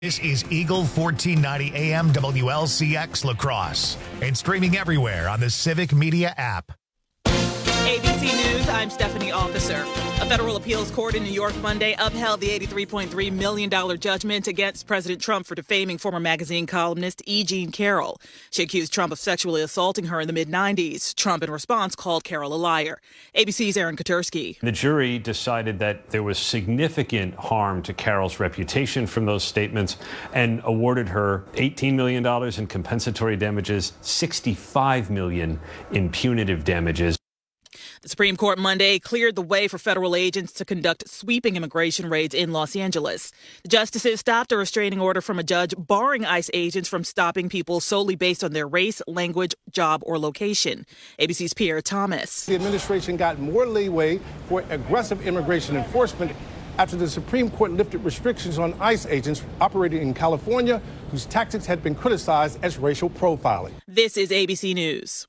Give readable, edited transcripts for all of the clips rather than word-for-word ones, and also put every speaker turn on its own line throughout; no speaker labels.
This is Eagle 1490 AM WLCX La Crosse and streaming everywhere on the Civic Media app.
ABC News, I'm Stephanie Officer. A federal appeals court in New York Monday upheld the $83.3 million judgment against President Trump for defaming former magazine columnist E. Jean Carroll. She accused Trump of sexually assaulting her in the mid-'90s. Trump, in response, called Carroll a liar. ABC's Aaron Katersky.
The jury decided that there was significant harm to Carroll's reputation from those statements and awarded her $18 million in compensatory damages, $65 million in punitive damages.
The Supreme Court Monday cleared the way for federal agents to conduct sweeping immigration raids in Los Angeles. The justices stopped a restraining order from a judge barring ICE agents from stopping people solely based on their race, language, job, or location. ABC's Pierre Thomas.
The administration got more leeway for aggressive immigration enforcement after the Supreme Court lifted restrictions on ICE agents operating in California, whose tactics had been criticized as racial profiling.
This is ABC News.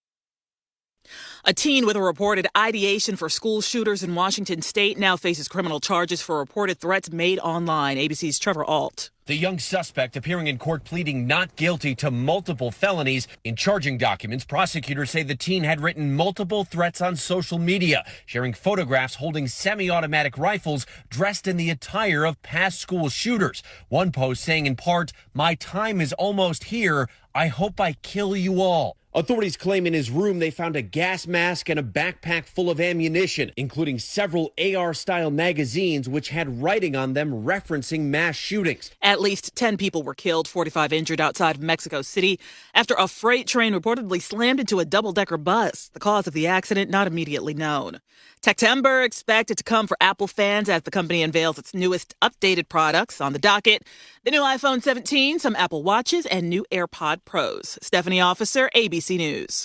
A teen with a reported ideation for school shooters in Washington state now faces criminal charges for reported threats made online. ABC's Trevor Ault.
The young suspect appearing in court pleading not guilty to multiple felonies. In charging documents, prosecutors say the teen had written multiple threats on social media, sharing photographs holding semi-automatic rifles dressed in the attire of past school shooters. One post saying in part, "My time is almost here. I hope I kill you all." Authorities claim in his room they found a gas mask and a backpack full of ammunition, including several AR-style magazines which had writing on them referencing mass shootings.
At least 10 people were killed, 45 injured outside of Mexico City after a freight train reportedly slammed into a double-decker bus. The cause of the accident not immediately known. Techtember expected to come for Apple fans as the company unveils its newest updated products. On the docket, the new iPhone 17, some Apple Watches, and new AirPod Pros. Stephanie Officer, ABC News.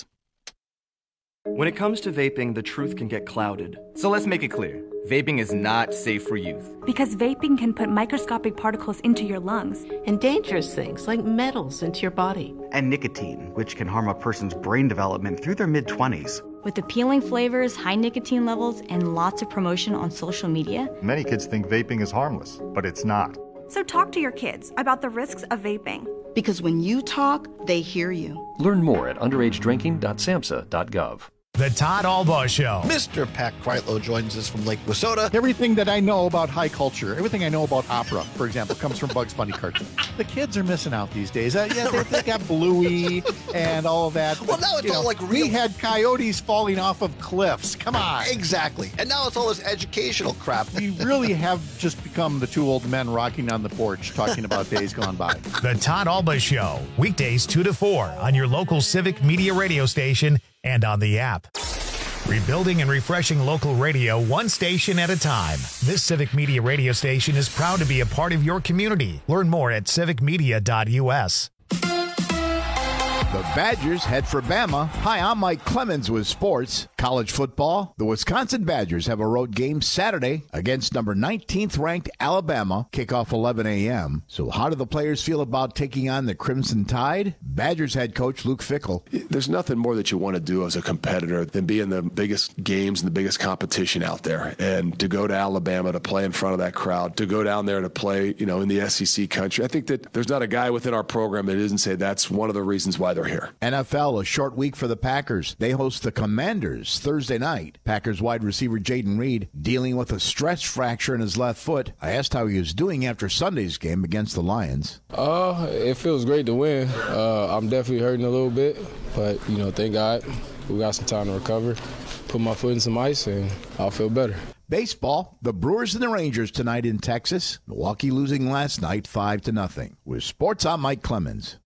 When it comes to vaping, the truth can get clouded. So let's make it clear. Vaping is not safe for youth.
Because vaping can put microscopic particles into your lungs.
And dangerous things like metals into your body.
And nicotine, which can harm a person's brain development through their mid-20s.
With appealing flavors, high nicotine levels, and lots of promotion on social media.
Many kids think vaping is harmless, but it's not.
So talk to your kids about the risks of vaping.
Because when you talk, they hear you.
Learn more at underagedrinking.samhsa.gov.
The Todd Albaugh Show.
Mr. Pat Kreitlow joins us from Lake Wissota.
Everything that I know about high culture, everything I know about opera, for example, comes from Bugs Bunny cartoons. The kids are missing out these days. They got Bluey and all of that.
Well, now it's all like real.
We had coyotes falling off of cliffs. Come on.
Exactly. And now it's all this educational crap.
We really have just become the two old men rocking on the porch talking about days gone by.
The Todd Albaugh Show, weekdays 2 to 4 on your local Civic Media radio station and on the app. Rebuilding and refreshing local radio one station at a time. This Civic Media radio station is proud to be a part of your community. Learn more at civicmedia.us.
The Badgers head for Bama. Hi, I'm Mike Clemens with sports. College football. The Wisconsin Badgers have a road game Saturday against number 19th ranked Alabama. Kickoff 11 a.m. So how do the players feel about taking on the Crimson Tide? Badgers head coach Luke Fickell.
There's nothing more that you want to do as a competitor than be in the biggest games and the biggest competition out there. And to go to Alabama to play in front of that crowd, to go down there to play, in the SEC country. I think that there's not a guy within our program that isn't say that's one of the reasons why they're here.
NFL, a short week for the Packers. They host the Commanders Thursday night. Packers wide receiver Jaden Reed dealing with a stress fracture in his left foot. I asked how he was doing after Sunday's game against the Lions.
It feels great to win. I'm definitely hurting a little bit, but, thank God we got some time to recover. Put my foot in some ice, and I'll feel better.
Baseball, the Brewers and the Rangers tonight in Texas. Milwaukee losing last night 5-0. With sports, I'm Mike Clemens.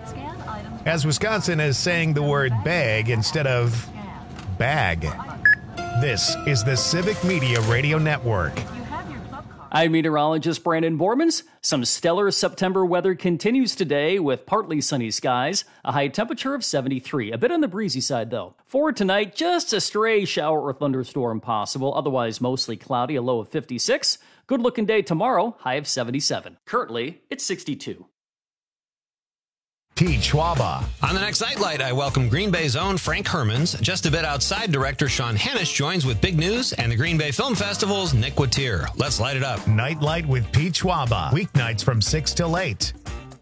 As Wisconsin is saying the word bag instead of bag. This is the Civic Media Radio Network.
I'm meteorologist Brandon Bormans. Some stellar September weather continues today with partly sunny skies, a high temperature of 73. A bit on the breezy side, though. For tonight, just a stray shower or thunderstorm possible, otherwise mostly cloudy, a low of 56. Good-looking day tomorrow, high of 77. Currently, it's 62.
Pete Schwaba.
On the next Nightlight, I welcome Green Bay's own Frank Hermans. Just a bit outside, director Sean Hennish joins with big news, and the Green Bay Film Festival's Nick Watier. Let's light it up.
Nightlight with Pete Schwaba. Weeknights from 6 till 8.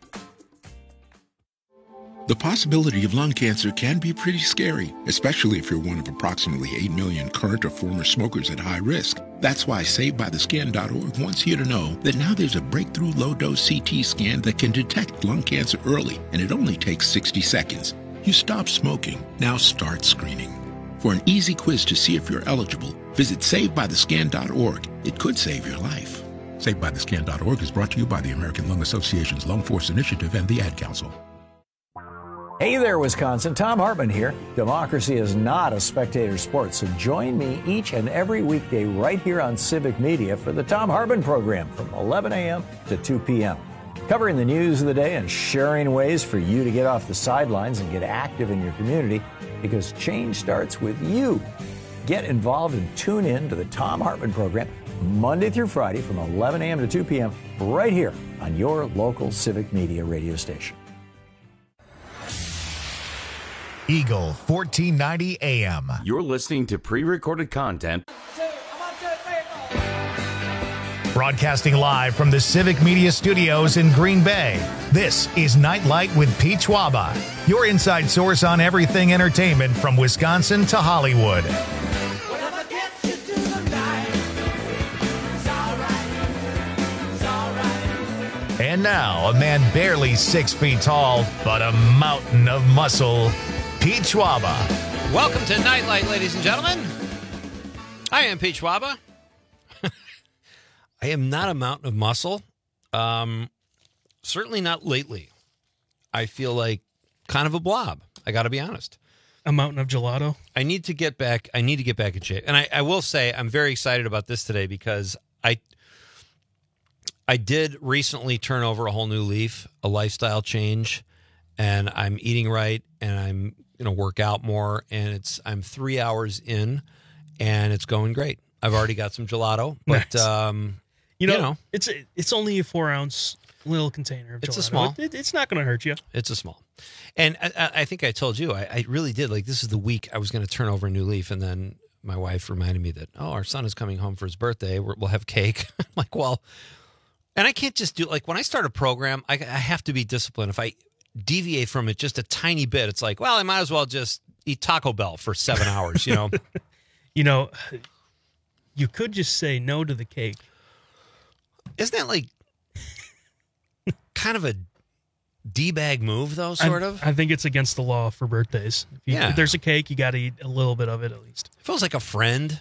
The possibility of lung cancer can be pretty scary, especially if you're one of approximately 8 million current or former smokers at high risk. That's why SaveByTheScan.org wants you to know that now there's a breakthrough low-dose CT scan that can detect lung cancer early, and it only takes 60 seconds. You stop smoking, now start screening. For an easy quiz to see if you're eligible, visit SaveByTheScan.org. It could save your life. SaveByTheScan.org is brought to you by the American Lung Association's Lung Force Initiative and the Ad Council.
Hey there, Wisconsin. Tom Hartman here. Democracy is not a spectator sport, so join me each and every weekday right here on Civic Media for the Tom Hartman program from 11 a.m. to 2 p.m. Covering the news of the day and sharing ways for you to get off the sidelines and get active in your community, because change starts with you. Get involved and tune in to the Tom Hartman program Monday through Friday from 11 a.m. to 2 p.m. right here on your local Civic Media radio station.
Eagle 1490 AM.
You're listening to pre-recorded content.
Broadcasting live from the Civic Media Studios in Green Bay. This is Nightlight with Pete Schwaba, your inside source on everything entertainment from Wisconsin to Hollywood. And now, a man barely 6 feet tall, but a mountain of muscle, Pete Schwaba.
Welcome to Nightlight, ladies and gentlemen. I am Pete Schwaba. I am not a mountain of muscle. Certainly not lately. I feel like kind of a blob. I got to be honest.
A mountain of gelato.
I need to get back in shape. And I will say I'm very excited about this today because I did recently turn over a whole new leaf, a lifestyle change, and I'm eating right, and I'm going to work out more, and I'm 3 hours in, and it's going great. I've already got some gelato, but
nice. It's only a 4-ounce little container of gelato.
It's a small.
It's not going to hurt you.
It's a small. And I think I told you, I really did. Like, this is the week I was going to turn over a new leaf, and then my wife reminded me that, our son is coming home for his birthday. We'll have cake. I'm like, well, and I can't just do, like, when I start a program, I have to be disciplined. If I deviate from it just a tiny bit, it's like, well, I might as well just eat Taco Bell for 7 hours,
You could just say no to the cake.
Isn't that like kind of a D-bag move, though, sort of?
I think it's against the law for birthdays. If there's a cake, you got to eat a little bit of it at least.
It feels like a friend.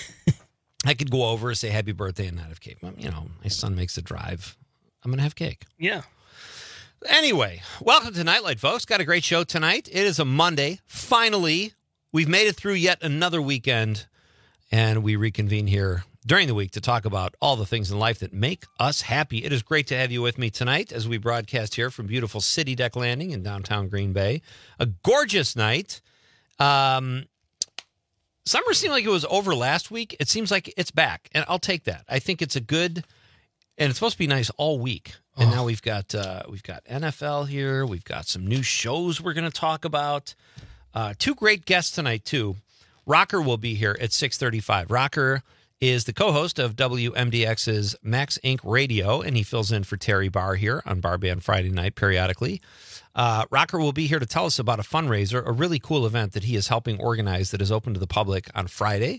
I could go over, say happy birthday, and not have cake. But, my son makes the drive. I'm going to have cake.
Yeah.
Anyway, welcome to Nightlight, folks. Got a great show tonight. It is a Monday. Finally, we've made it through yet another weekend, and we reconvene here during the week to talk about all the things in life that make us happy. It is great to have you with me tonight as we broadcast here from beautiful City Deck Landing in downtown Green Bay. A gorgeous night. Summer seemed like it was over last week. It seems like it's back, and I'll take that. I think it's a good, and it's supposed to be nice all week. And now we've got NFL here. We've got some new shows we're going to talk about. Two great guests tonight, too. Rocker will be here at 6:35. Rocker is the co-host of WMDX's Max Inc. Radio, and he fills in for Terry Barr here on Bar Band Friday night periodically. Rocker will be here to tell us about a fundraiser, a really cool event that he is helping organize that is open to the public on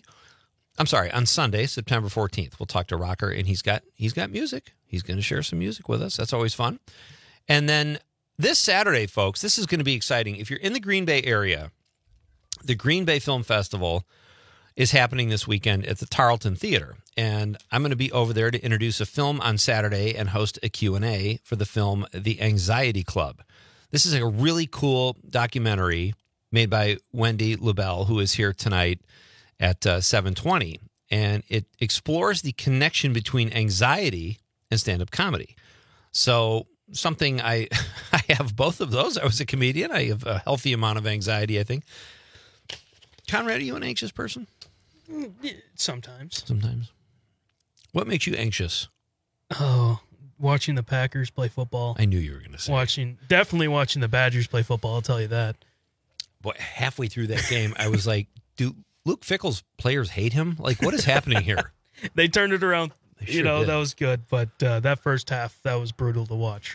Sunday, September 14th. We'll talk to Rocker, and he's got music. He's going to share some music with us. That's always fun. And then this Saturday, folks, this is going to be exciting. If you're in the Green Bay area, the Green Bay Film Festival is happening this weekend at the Tarleton Theater. And I'm going to be over there to introduce a film on Saturday and host a Q&A for the film The Anxiety Club. This is a really cool documentary made by Wendy Lubell, who is here tonight at 7:20. And it explores the connection between anxiety and stand-up comedy. So something I have both of those. I was a comedian. I have a healthy amount of anxiety, I think. Conrad, are you an anxious person?
Sometimes.
Sometimes. What makes you anxious?
Oh, watching the Packers play football.
I knew you were going to say.
Definitely watching the Badgers play football, I'll tell you that.
Boy, halfway through that game, I was like, do Luke Fickell's players hate him? Like, what is happening here?
They turned it around.
Sure did.
That was good. But that first half, that was brutal to watch.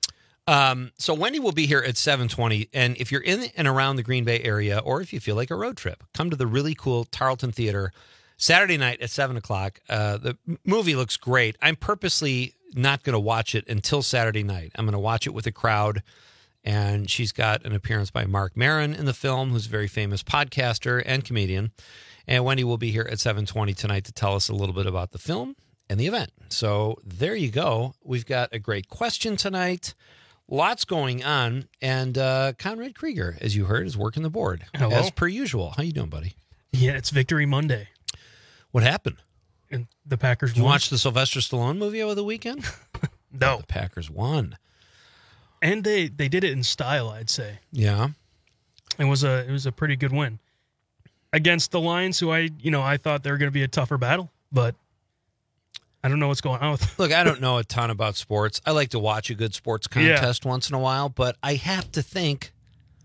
So Wendy will be here at 7:20. And if you're in and around the Green Bay area, or if you feel like a road trip, come to the really cool Tarleton Theater Saturday night at 7 o'clock. The movie looks great. I'm purposely not going to watch it until Saturday night. I'm going to watch it with a crowd. And she's got an appearance by Mark Maron in the film, who's a very famous podcaster and comedian. And Wendy will be here at 7:20 tonight to tell us a little bit about the film and the event. So there you go. We've got a great question tonight. Lots going on. And Conrad Krieger, as you heard, is working the board.
Hello.
As per usual. How you doing, buddy?
Yeah, it's Victory Monday.
What happened?
And the Packers
Did you
won.
watch the Sylvester Stallone movie over the weekend?
No.
The Packers won.
And they did it in style, I'd say.
Yeah.
It was a pretty good win against the Lions, who I thought they were going to be a tougher battle, but I don't know what's going on with them.
Look, I don't know a ton about sports. I like to watch a good sports contest once in a while, but I have to think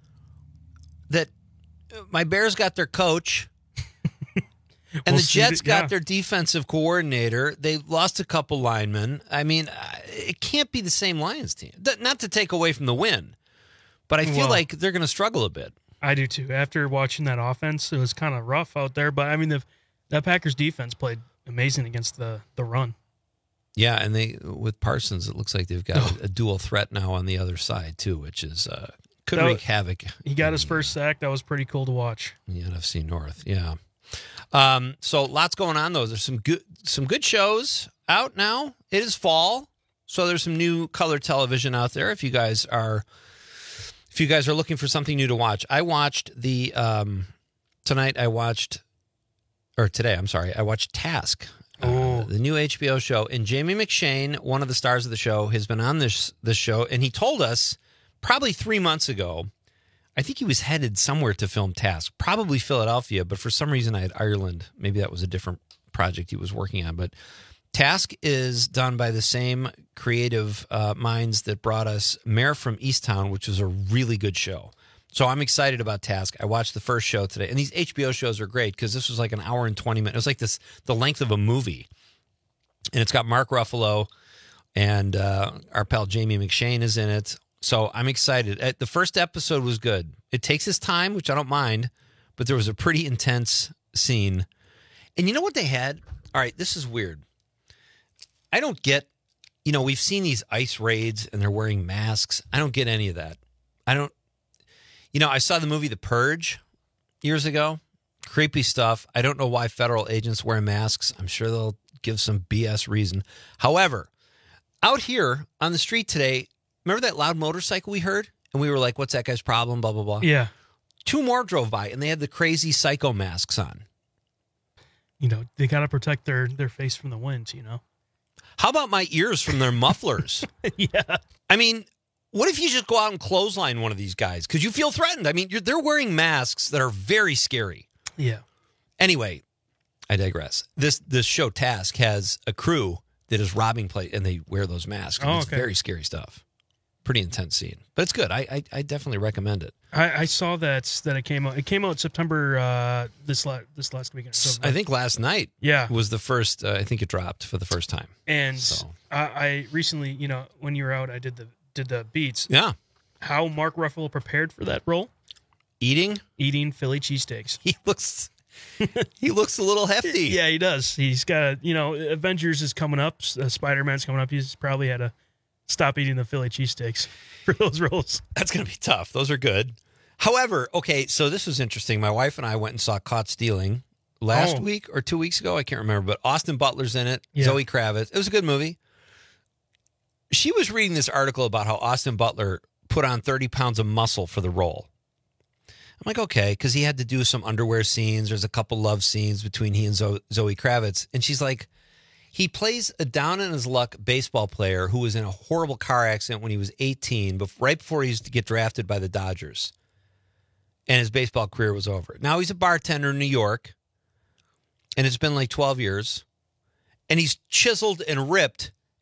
that my Bears got their coach and the Jets got their defensive coordinator. They lost a couple linemen. I mean, it can't be the same Lions team. Not to take away from the win, but I feel like they're going to struggle a bit.
I do too. After watching that offense, it was kind of rough out there. But I mean, that Packers defense played amazing against the run.
Yeah, and with Parsons, it looks like they've got a dual threat now on the other side too, which is could wreak havoc.
He got his first sack. That was pretty cool to watch.
The NFC North, yeah. So lots going on though. There's some good shows out now. It is fall, so there's some new color television out there. If you guys are looking for something new to watch, I watched today. I watched Task, the new HBO show. And Jamie McShane, one of the stars of the show, has been on this show, and he told us probably 3 months ago. I think he was headed somewhere to film Task, probably Philadelphia, but for some reason I had Ireland. Maybe that was a different project he was working on. But Task is done by the same creative minds that brought us Mayor from Easttown, which was a really good show. So I'm excited about Task. I watched the first show today, and these HBO shows are great because this was like an hour and 20 minutes. It was like the length of a movie, and it's got Mark Ruffalo and our pal Jamie McShane is in it. So I'm excited. The first episode was good. It takes its time, which I don't mind, but there was a pretty intense scene. And you know what they had? All right, this is weird. I don't get, we've seen these ICE raids and they're wearing masks. I don't get any of that. I saw the movie The Purge years ago. Creepy stuff. I don't know why federal agents wear masks. I'm sure they'll give some BS reason. However, out here on the street today, remember that loud motorcycle we heard? And we were like, what's that guy's problem? Blah, blah, blah.
Yeah.
2 more drove by, and they had the crazy psycho masks on.
They got to protect their face from the winds,
How about my ears from their mufflers?
Yeah.
I mean, what if you just go out and clothesline one of these guys? Because you feel threatened. I mean, they're wearing masks that are very scary.
Yeah.
Anyway, I digress. This show, Task, has a crew that is robbing place, and they wear those masks. It's very scary stuff. Pretty intense scene, but it's good. I definitely recommend it.
I saw that it came out. It came out September this last weekend. So
I think last night.
Yeah,
was the first. I think it dropped for the first time.
And I recently, when you were out, I did the beats.
Yeah.
How Mark Ruffalo prepared for that role?
Eating
Philly cheesesteaks.
He looks a little hefty.
Yeah, he does. He's got Avengers is coming up. Spider-Man's coming up. He's probably had to stop eating the Philly cheesesteaks for those roles.
That's going to be tough. Those are good. However, so this was interesting. My wife and I went and saw Caught Stealing last week or 2 weeks ago. I can't remember, but Austin Butler's in it. Yeah. Zoe Kravitz. It was a good movie. She was reading this article about how Austin Butler put on 30 pounds of muscle for the role. I'm like, okay, because he had to do some underwear scenes. There's a couple love scenes between he and Zoe Kravitz. And she's like, he plays a down-on-his-luck baseball player who was in a horrible car accident when he was 18, right before he used to get drafted by the Dodgers. And his baseball career was over. Now he's a bartender in New York, and it's been like 12 years. And he's chiseled and ripped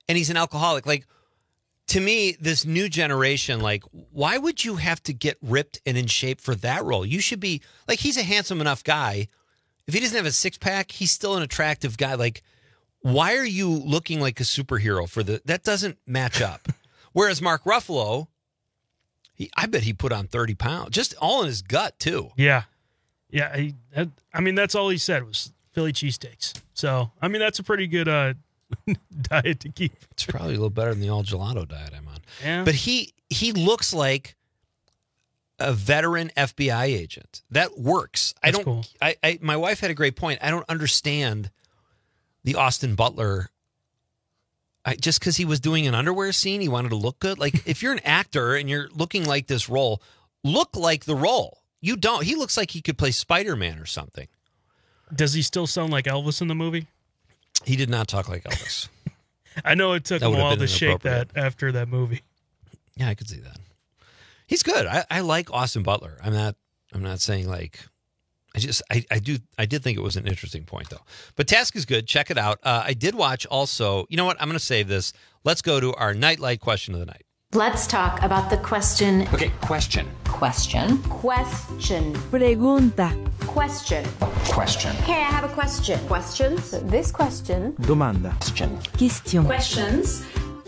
and he's an alcoholic. Like, to me, this new generation, like, why would you have to get ripped and in shape for that role? You should be, like, he's a handsome enough guy. If he doesn't have a six-pack, he's still an attractive guy. Like, why are you looking like a superhero for that doesn't match up. Whereas Mark Ruffalo, I bet he put on 30 pounds, just all in his gut, too.
Yeah. Yeah. I mean, that's all he said was Philly cheesesteaks. So, I mean, that's a pretty good diet to keep.
It's probably a little better than the all gelato diet I'm on.
Yeah.
But he looks like a veteran FBI agent. That works.
That's cool.
My wife had a great point. I don't understand the Austin Butler. Just because he was doing an underwear scene, he wanted to look good. Like, if you're an actor and you're looking like this role, look like the role. You don't. He looks like he could play Spider-Man or something.
Does he still sound like Elvis in the movie?
He did not talk like Elvis.
I know it took him a while to shake that after that movie.
Yeah, I could see that. He's good. I like Austin Butler. I'm not saying like, I did think it was an interesting point though. But Task is good. Check it out. I did watch also, you know what? I'm going to save this. Let's go to our Nightlight question of the night.
Let's talk about the question.
Okay, question.
Question.
Pregunta.
Question.
Question.
Okay, I have a question. Questions? This question.
Domanda.
Question. Questions.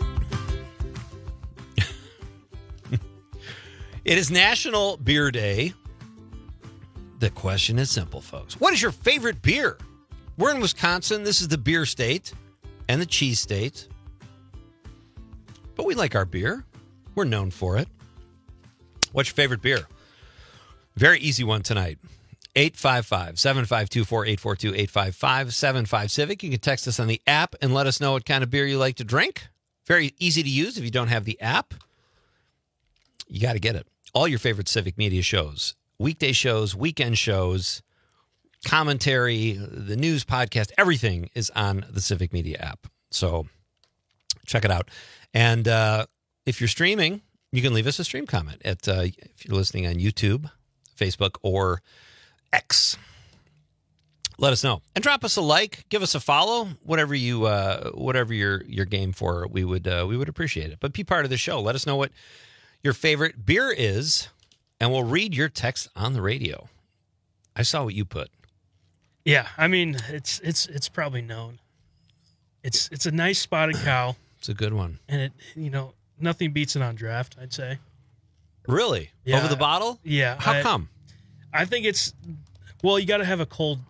It is National Beer Day. The question is simple, folks. What is your favorite beer? We're in Wisconsin. This is the beer state and the cheese state. But we like our beer. We're known for it. What's your favorite beer? Very easy one tonight. 855-752-4842, 855-75-CIVIC. You can text us on the app and let us know what kind of beer you like to drink. Very easy to use if you don't have the app. You got to get it. All your favorite Civic Media shows, weekday shows, weekend shows, commentary, the news podcast, everything is on the Civic Media app. So check it out. And if you're streaming, you can leave us a stream comment at if you're listening on YouTube, Facebook, or X. Let us know and drop us a like, give us a follow, whatever you're game for. We would appreciate it. But be part of the show. Let us know what your favorite beer is, and we'll read your text on the radio. I saw what you put.
Yeah, I mean it's probably known. It's a nice Spotted Cow.
It's a good one,
and nothing beats it on draft, I'd say.
Really?
Yeah.
Over the bottle?
Yeah.
How come? I
think it's you got to have a cold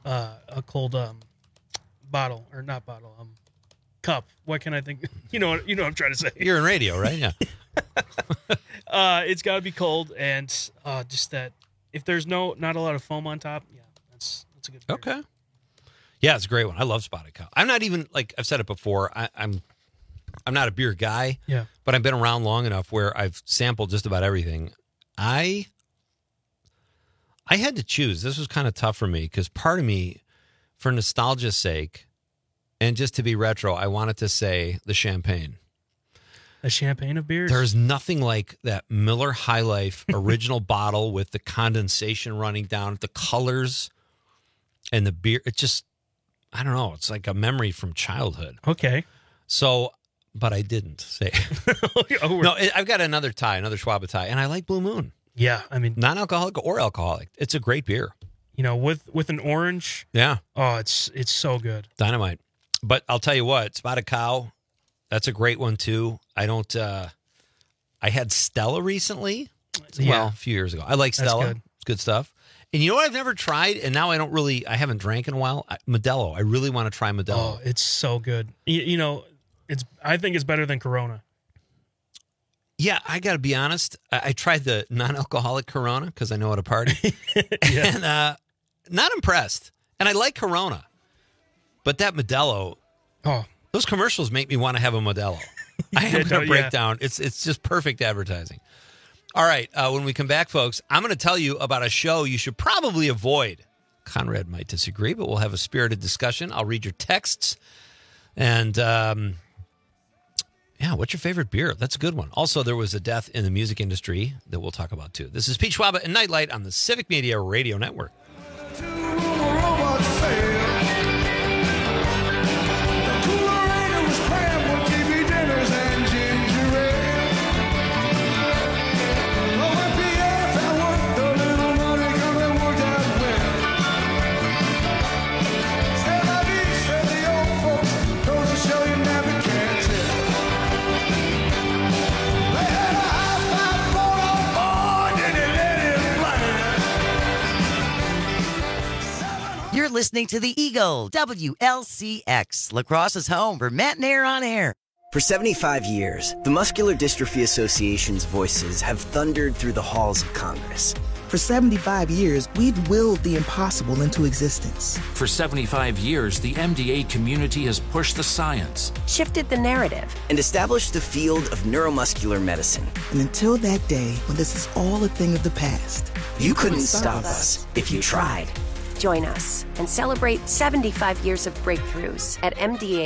bottle or not bottle cup. What can I think? You know what I'm trying to say.
You're in radio, right? Yeah.
It's got to be cold, and just that if there's not a lot of foam on top, yeah, that's a good beer.
Okay. Yeah, it's a great one. I love Spotted Cow. I'm not even like I've said it before. I'm not a beer guy.
Yeah.
But I've been around long enough where I've sampled just about everything. I had to choose. This was kind of tough for me because part of me, for nostalgia's sake, and just to be retro, I wanted to say the champagne.
A champagne of beers?
There's nothing like that Miller High Life original bottle with the condensation running down, the colors, and the beer. It just, I don't know. It's like a memory from childhood.
Okay.
So, but I didn't say. No, I've got another Schwab tie, and I like Blue Moon.
Yeah, I mean,
non-alcoholic or alcoholic. It's a great beer.
With an orange.
Yeah.
Oh, it's so good.
Dynamite. But I'll tell you what, Spotted Cow, that's a great one too. I had Stella recently.
Yeah.
Well, a few years ago. I like Stella.
That's good.
It's good stuff. And you know what I've never tried, and now I haven't drank in a while? Modelo. I really want to try Modelo.
Oh, it's so good. I think it's better than Corona.
Yeah, I got to be honest. I tried the non-alcoholic Corona because I know how to party. And not impressed. And I like Corona. But that Modelo, those commercials make me want to have a Modelo. I am going to break down. It's just perfect advertising. All right, when we come back, folks, I'm going to tell you about a show you should probably avoid. Conrad might disagree, but we'll have a spirited discussion. I'll read your texts. And, what's your favorite beer? That's a good one. Also, there was a death in the music industry that we'll talk about, too. This is Pete Schwab and Nightlight on the Civic Media Radio Network.
TV dinner.
listening to the Eagle, WLCX, Lacrosse's home for Matt and Air on Air.
For 75 years, the Muscular Dystrophy Association's voices have thundered through the halls of Congress.
For 75 years, we've willed the impossible into existence.
For 75 years, the MDA community has pushed the science,
shifted the narrative, and established the field of neuromuscular medicine.
And until that day, when this is all a thing of the past,
you couldn't stop us if you tried.
Join us and celebrate 75 years of breakthroughs at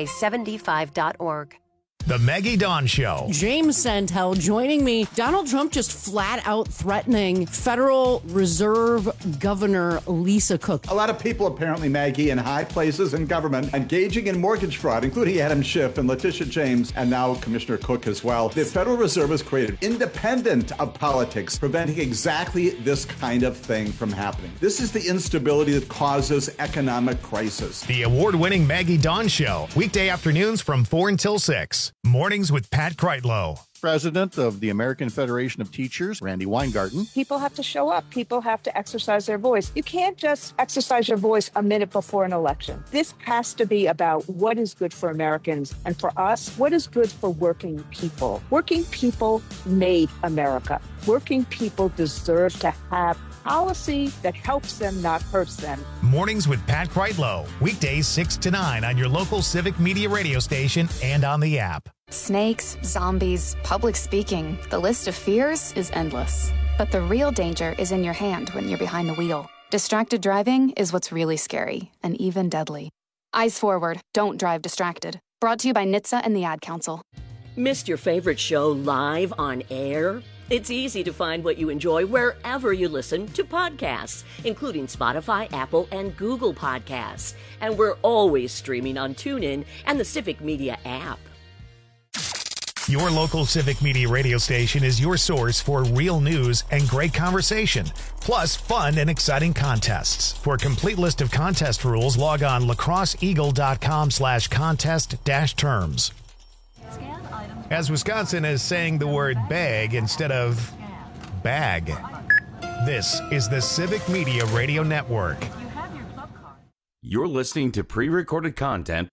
MDA75.org.
The Maggie Dawn Show.
James Santel joining me. Donald Trump just flat out threatening Federal Reserve Governor Lisa Cook.
A lot of people, apparently, Maggie, in high places in government, engaging in mortgage fraud, including Adam Schiff and Letitia James, and now Commissioner Cook as well. The Federal Reserve has created, independent of politics, preventing exactly this kind of thing from happening. This is the instability that causes economic crisis.
The award-winning Maggie Dawn Show. Weekday afternoons from 4 until 6. Mornings with Pat Kreitlow.
President of the American Federation of Teachers, Randy Weingarten.
People have to show up. People have to exercise their voice. You can't just exercise your voice a minute before an election. This has to be about what is good for Americans, and for us, what is good for working people. Working people made America. Working people deserve to have policy that helps them, not hurts them.
Mornings with Pat Kreitlow. Weekdays 6 to 9 on your local Civic Media radio station and on the app.
Snakes, zombies, public speaking. The list of fears is endless. But the real danger is in your hand when you're behind the wheel. Distracted driving is what's really scary and even deadly. Eyes forward. Don't drive distracted. Brought to you by NHTSA and the Ad Council.
Missed your favorite show live on air? It's easy to find what you enjoy wherever you listen to podcasts, including Spotify, Apple, and Google Podcasts. And we're always streaming on TuneIn and the Civic Media app.
Your local Civic Media radio station is your source for real news and great conversation, plus fun and exciting contests. For a complete list of contest rules, log on lacrosseeagle.com/contest-terms. As Wisconsin is saying the word bag instead of bag. This is the Civic Media Radio Network.
You're listening to pre-recorded content.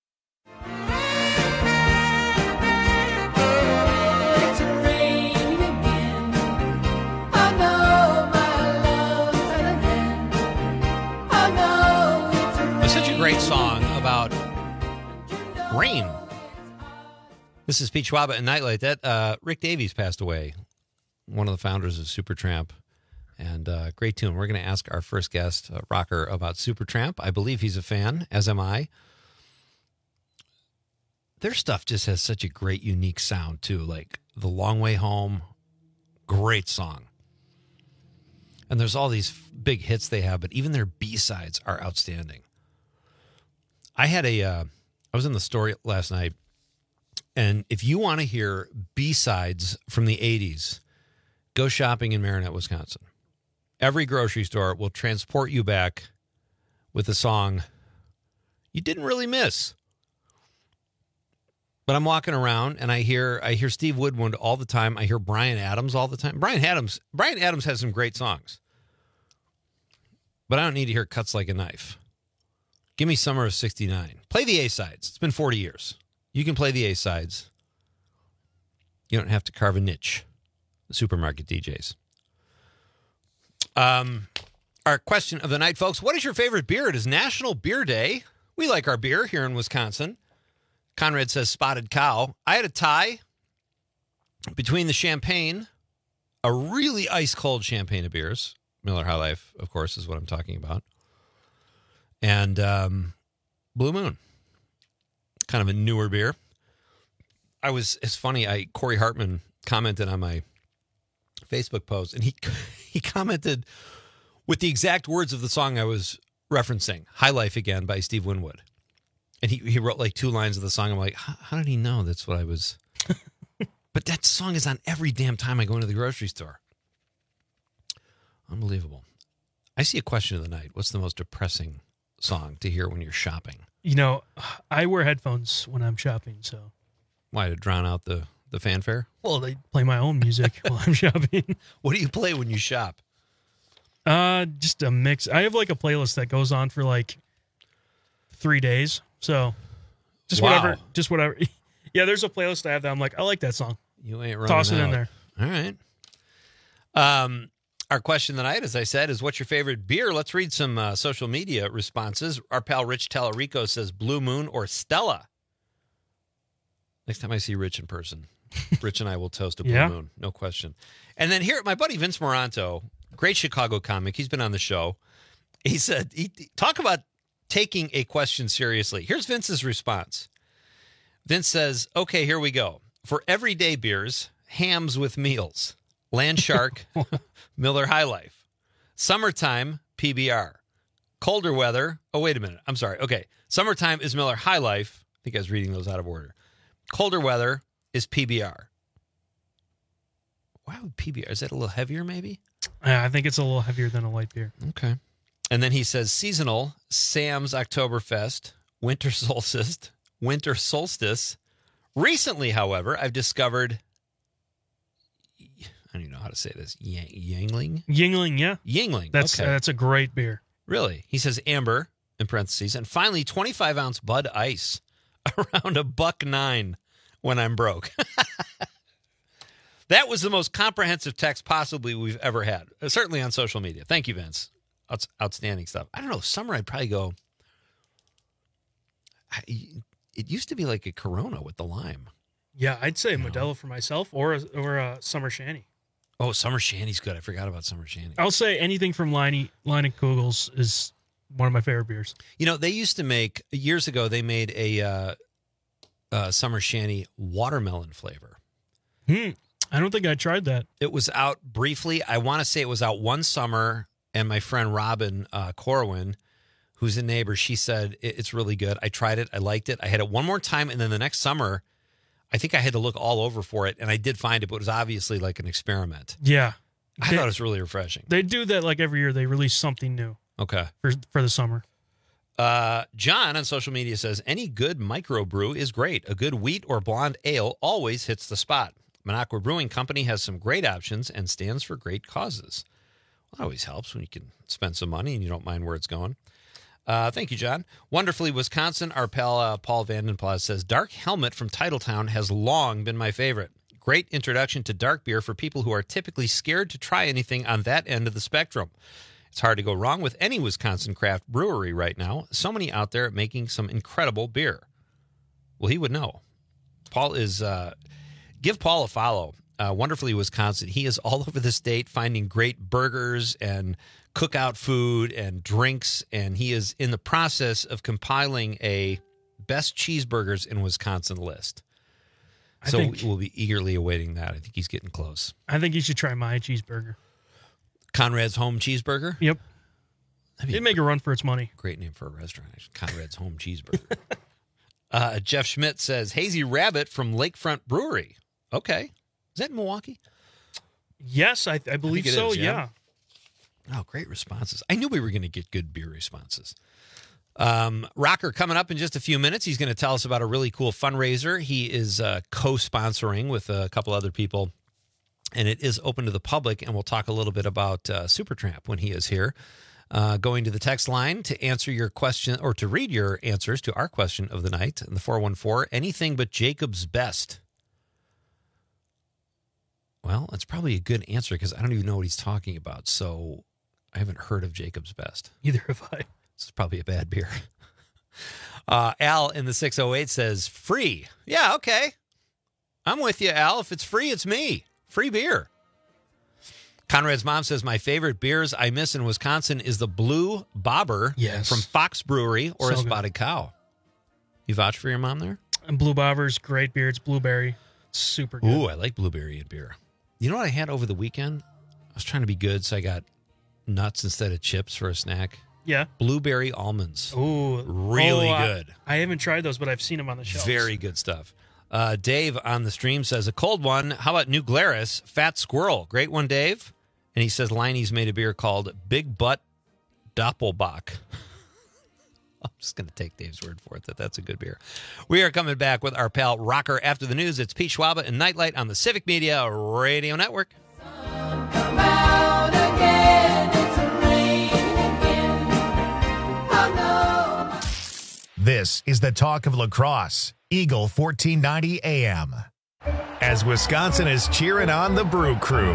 It's such a great song about rain. This is Pete Schwab and Nightlight. That Rick Davies passed away, one of the founders of Supertramp, and great tune. We're going to ask our first guest, rocker, about Supertramp. I believe he's a fan, as am I. Their stuff just has such a great, unique sound too. Like The Long Way Home, great song. And there's all these big hits they have, but even their B-sides are outstanding. I was in the store last night. And if you want to hear B-sides from the 80s, go shopping in Marinette, Wisconsin. Every grocery store will transport you back with a song you didn't really miss. But I'm walking around and I hear Steve Woodwind all the time. I hear Bryan Adams all the time. Bryan Adams has some great songs. But I don't need to hear Cuts Like a Knife. Give me Summer of '69. Play the A-sides. It's been 40 years. You can play the A-sides. You don't have to carve a niche. The supermarket DJs. Our question of the night, folks. What is your favorite beer? It is National Beer Day. We like our beer here in Wisconsin. Conrad says Spotted Cow. I had a tie between the champagne, a really ice-cold champagne of beers. Miller High Life, of course, is what I'm talking about. And Blue Moon. Kind of a newer beer. It's funny, Corey Hartman commented on my Facebook post, and he commented with the exact words of the song I was referencing, High Life Again by Steve Winwood. And he wrote like 2 lines of the song. I'm like, how did he know that's what I was? But that song is on every damn time I go into the grocery store. Unbelievable. I see a question of the night. What's the most depressing song to hear when you're shopping?
You know, I wear headphones when I'm shopping, so.
Why, to drown out the fanfare?
Well, they play my own music while I'm shopping.
What do you play when you shop?
Just a mix. I have like a playlist that goes on for like 3 days. So just
Wow.
whatever. Yeah, there's a playlist I have that I'm like, I like that song.
You ain't running
Toss it in
out.
there.
All right. Our question tonight, as I said, is what's your favorite beer? Let's read some social media responses. Our pal Rich Tellerico says Blue Moon or Stella. Next time I see Rich in person, Rich and I will toast a Blue Moon, no question. And then here, my buddy Vince Moranto, great Chicago comic, he's been on the show. He said, talk about taking a question seriously. Here's Vince's response. Vince says, okay, here we go. For everyday beers, hams with meals. Land Shark, Miller High Life. Summertime, PBR. Colder weather. Oh, wait a minute. I'm sorry. Okay. Summertime is Miller High Life. I think I was reading those out of order. Colder weather is PBR. Why would PBR? Is that a little heavier maybe?
Yeah, I think it's a little heavier than a light beer.
Okay. And then he says seasonal, Sam's Oktoberfest, winter solstice. Recently, however, I've discovered, I don't even know how to say this, Yuengling?
Yuengling, yeah.
Yuengling,
That's
okay.
that's a great beer.
Really? He says amber, in parentheses, and finally 25-ounce Bud Ice, around $1.09 when I'm broke. That was the most comprehensive text possibly we've ever had, certainly on social media. Thank you, Vince. Outstanding stuff. I don't know, summer I'd probably go, it used to be like a Corona with the lime.
Yeah, I'd say Modelo for myself or a Summer Shandy.
Oh, Summer Shandy's good. I forgot about Summer Shandy.
I'll say anything from Line and Kugel's is one of my favorite beers.
You know, they used to make, years ago, they made a Summer Shandy watermelon flavor.
I don't think I tried that.
It was out briefly. I want to say it was out one summer, and my friend Robin Corwin, who's a neighbor, she said, it's really good. I tried it. I liked it. I had it one more time, and then the next summer, I think I had to look all over for it, and I did find it, but it was obviously like an experiment.
Yeah.
I thought it was really refreshing.
They do that like every year. They release something new.
Okay.
For the summer.
John on social media says, any good microbrew is great. A good wheat or blonde ale always hits the spot. Minocqua Brewing Company has some great options and stands for great causes. Well, that always helps when you can spend some money and you don't mind where it's going. Thank you, John. Wonderfully Wisconsin, our pal Paul Vandenplas says, Dark Helmet from Titletown has long been my favorite. Great introduction to dark beer for people who are typically scared to try anything on that end of the spectrum. It's hard to go wrong with any Wisconsin craft brewery right now. So many out there making some incredible beer. Well, he would know. Paul is, give Paul a follow. Wonderfully Wisconsin. He is all over the state finding great burgers and cookout food and drinks, and he is in the process of compiling a best cheeseburgers in Wisconsin list. So we'll be eagerly awaiting that. I think he's getting close.
I think you should try my cheeseburger.
Conrad's Home Cheeseburger?
Yep. It'd make a run for its money.
Great name for a restaurant, actually. Conrad's Home Cheeseburger. Jeff Schmidt says, Hazy Rabbit from Lakefront Brewery. Okay. Is that in Milwaukee?
Yes, I believe
it
so,
is,
yeah.
Oh, great responses. I knew we were going to get good beer responses. Rocker coming up in just a few minutes. He's going to tell us about a really cool fundraiser. He is co-sponsoring with a couple other people, and it is open to the public, and we'll talk a little bit about Supertramp when he is here. Going to the text line to answer your question or to read your answers to our question of the night in the 414, anything but Jacob's Best. Well, that's probably a good answer because I don't even know what he's talking about. So I haven't heard of Jacob's Best.
Either have I.
It's probably a bad beer. Al in the 608 says, free. Yeah, okay. I'm with you, Al. If it's free, it's me. Free beer. Conrad's mom says, my favorite beers I miss in Wisconsin is the Blue Bobber from Fox Brewery or
So
a
good.
Spotted Cow. You vouch for your mom there?
And Blue Bobber's great beer. It's blueberry. It's super good.
Ooh, I like blueberry in beer. You know what I had over the weekend? I was trying to be good, so I got nuts instead of chips for a snack.
Yeah.
Blueberry almonds.
Ooh.
Really good.
I haven't tried those, but I've seen them on the shelves.
Very good stuff. Dave on the stream says, a cold one. How about New Glarus? Fat Squirrel. Great one, Dave. And he says, Liney's made a beer called Big Butt Doppelbock. I'm just going to take Dave's word for it that that's a good beer. We are coming back with our pal Rocker after the news. It's Pete Schwaba and Nightlight on the Civic Media Radio Network.
This is the talk of lacrosse, Eagle 1490 AM. As Wisconsin is cheering on the Brew Crew.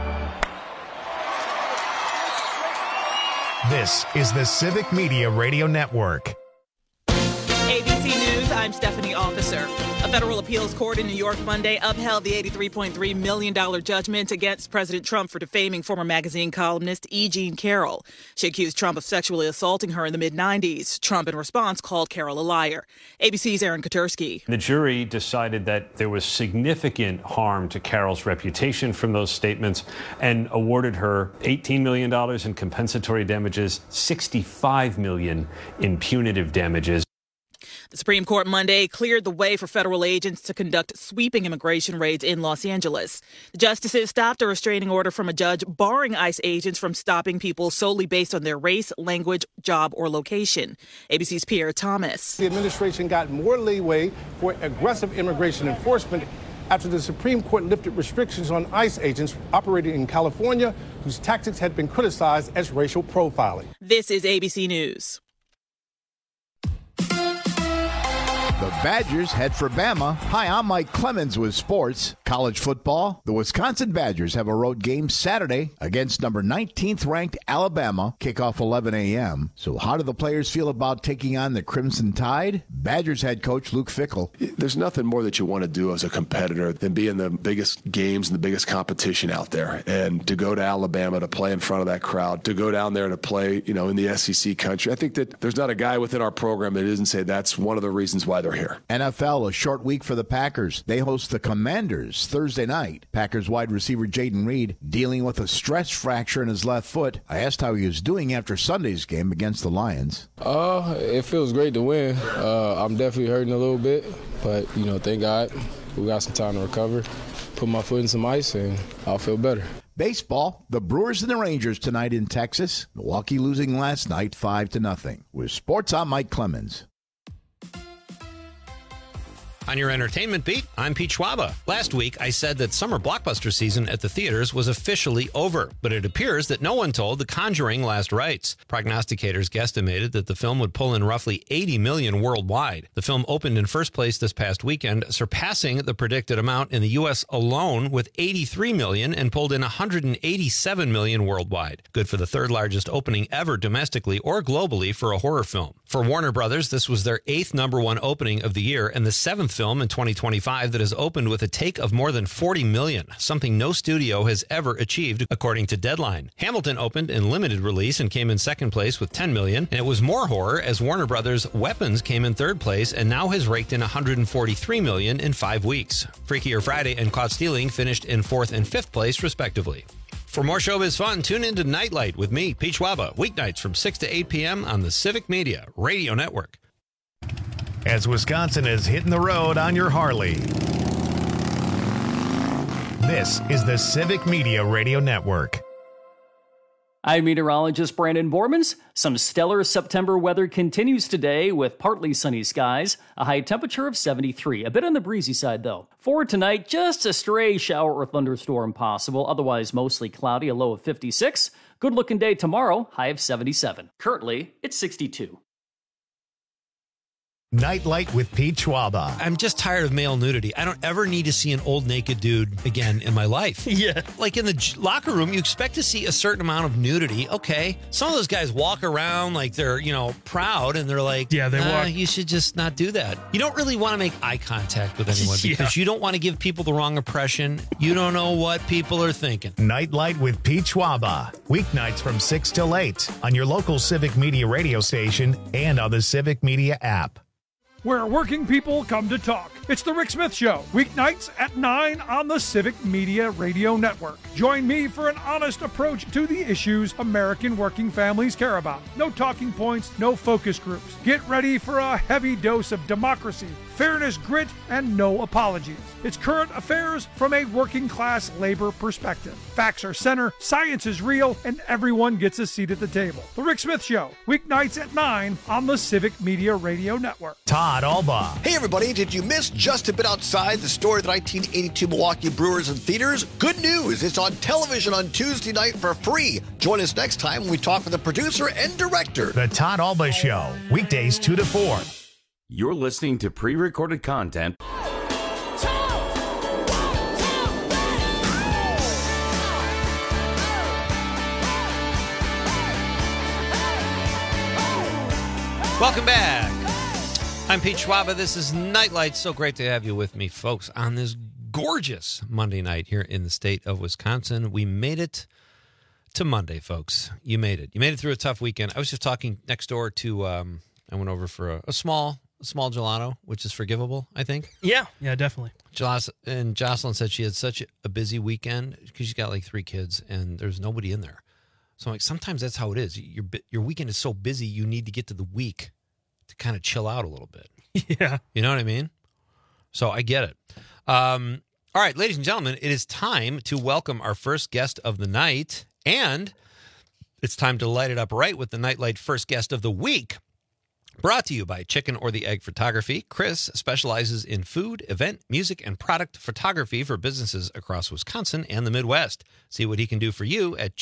This is the Civic Media Radio Network.
ABC News, I'm Stephanie Officer. A federal appeals court in New York Monday upheld the $83.3 million judgment against President Trump for defaming former magazine columnist E. Jean Carroll. She accused Trump of sexually assaulting her in the mid-'90s. Trump, in response, called Carroll a liar. ABC's Aaron Katursky.
The jury decided that there was significant harm to Carroll's reputation from those statements and awarded her $18 million in compensatory damages, $65 million in punitive damages.
The Supreme Court Monday cleared the way for federal agents to conduct sweeping immigration raids in Los Angeles. The justices stopped a restraining order from a judge barring ICE agents from stopping people solely based on their race, language, job, or location. ABC's Pierre Thomas.
The administration got more leeway for aggressive immigration enforcement after the Supreme Court lifted restrictions on ICE agents operating in California, whose tactics had been criticized as racial profiling.
This is ABC News.
The Badgers head for Bama. Hi, I'm Mike Clemens with sports. College football. The Wisconsin Badgers have a road game Saturday against number 19th ranked Alabama. Kickoff 11 a.m. So how do the players feel about taking on the Crimson Tide? Badgers head coach Luke Fickell.
There's nothing more that you want to do as a competitor than be in the biggest games and the biggest competition out there. And to go to Alabama to play in front of that crowd, to go down there to play, in the SEC country. I think that there's not a guy within our program that isn't say that's one of the reasons why they're here.
NFL, a short week for the Packers. They host the Commanders Thursday night. Packers wide receiver Jaden Reed dealing with a stress fracture in his left foot. I asked how he was doing after Sunday's game against the Lions.
It feels great to win. I'm definitely hurting a little bit, but, thank God we got some time to recover. Put my foot in some ice, and I'll feel better.
Baseball, the Brewers and the Rangers tonight in Texas. Milwaukee losing last night 5-0. With sports, I'm Mike Clemens.
On your entertainment beat, I'm Pete Schwaba. Last week, I said that summer blockbuster season at the theaters was officially over, but it appears that no one told The Conjuring last rites. Prognosticators guesstimated that the film would pull in roughly $80 million worldwide. The film opened in first place this past weekend, surpassing the predicted amount in the U.S. alone with $83 million and pulled in $187 million worldwide. Good for the third largest opening ever domestically or globally for a horror film. For Warner Brothers, this was their 8th #1 opening of the year and the 7th film in 2025 that has opened with a take of more than $40 million, something no studio has ever achieved, according to Deadline. Hamilton opened in limited release and came in second place with $10 million, and it was more horror as Warner Brothers' Weapons came in third place and now has raked in $143 million in 5 weeks. Freakier Friday and Caught Stealing finished in 4th and 5th place, respectively. For more showbiz fun, tune in to Nightlight with me, Pete Schwaba, weeknights from 6 to 8 p.m. on the Civic Media Radio Network.
As Wisconsin is hitting the road on your Harley. This is the Civic Media Radio Network.
I'm meteorologist Brandon Bormans. Some stellar September weather continues today with partly sunny skies, a high temperature of 73. A bit on the breezy side, though. For tonight, just a stray shower or thunderstorm possible, otherwise mostly cloudy, a low of 56. Good-looking day tomorrow, high of 77. Currently, it's 62.
Nightlight with Pete Schwaba.
I'm just tired of male nudity. I don't ever need to see an old naked dude again in my life.
Yeah.
Like in the locker room, you expect to see a certain amount of nudity. Okay. Some of those guys walk around like they're, proud and they're like,
yeah, they walk.
You should just not do that. You don't really want to make eye contact with anyone because you don't want to give people the wrong impression. You don't know what people are thinking.
Nightlight with Pete Schwaba. Weeknights from 6 till 8 on your local Civic Media radio station and on the Civic Media app.
Where working people come to talk. It's The Rick Smith Show, weeknights at 9 on the Civic Media Radio Network. Join me for an honest approach to the issues American working families care about. No talking points, no focus groups. Get ready for a heavy dose of democracy, fairness, grit, and no apologies. It's current affairs from a working class labor perspective. Facts are center, science is real, and everyone gets a seat at the table. The Rick Smith Show, weeknights at 9 on the Civic Media Radio Network.
Todd Alba.
Hey everybody, did you miss Just a Bit Outside, the story of the 1982 Milwaukee Brewers in theaters? Good news, it's on television on Tuesday night for free. Join us next time when we talk with the producer and director.
The Todd Alba Show, weekdays 2 to 4.
You're listening to pre-recorded content.
Welcome back. I'm Pete Schwaba. This is Nightlight. So great to have you with me, folks, on this gorgeous Monday night here in the state of Wisconsin. We made it to Monday, folks. You made it. You made it through a tough weekend. I was just talking next door to, I went over for a small gelato, which is forgivable, I think.
Yeah, definitely.
And Jocelyn said she had such a busy weekend because she's got like 3 kids and there's nobody in there. So I'm like, sometimes that's how it is. Your weekend is so busy, you need to get to the week to kind of chill out a little bit.
Yeah.
You know what I mean? So I get it. All right, ladies and gentlemen, it is time to welcome our first guest of the night. And it's time to light it up right with the Nightlight first guest of the week. Brought to you by Chicken or the Egg Photography. Chris specializes in food, event, music, and product photography for businesses across Wisconsin and the Midwest. See what he can do for you at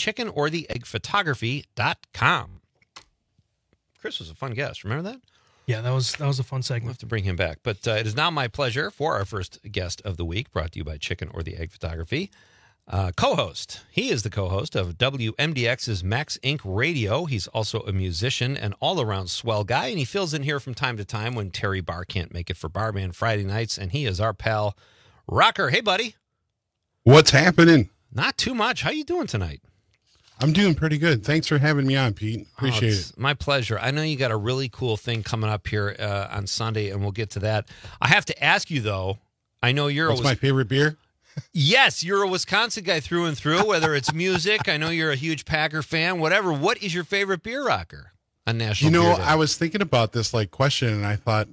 chickenortheeggphotography.com. Chris was a fun guest. Remember that?
Yeah, that was a fun segment.
We'll have to bring him back. But it is now my pleasure for our first guest of the week, brought to you by Chicken or the Egg Photography. Co-host. He is the co-host of WMDX's Max Inc. Radio. He's also a musician and all-around swell guy, and he fills in here from time to time when Terry Barr can't make it for Barman Friday nights, and he is our pal, Rocker. Hey, buddy.
What's happening?
Not too much. How you doing tonight?
I'm doing pretty good. Thanks for having me on, Pete. Appreciate it.
My pleasure. I know you got a really cool thing coming up here on Sunday, and we'll get to that. I have to ask you, though, I know you're...
What's my favorite beer?
Yes, you're a Wisconsin guy through and through, whether it's music, I know you're a huge Packer fan, whatever. What is your favorite beer, Rocker, on National Beer Day?
I was thinking about this question, and I thought,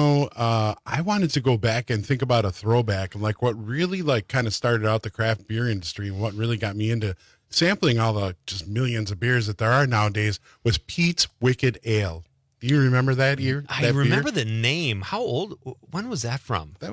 I wanted to go back and think about a throwback and what really kind of started out the craft beer industry and what really got me into sampling all the just millions of beers that there are nowadays was Pete's Wicked Ale. Do you remember that year?
I remember the name. How old? When was that from?
That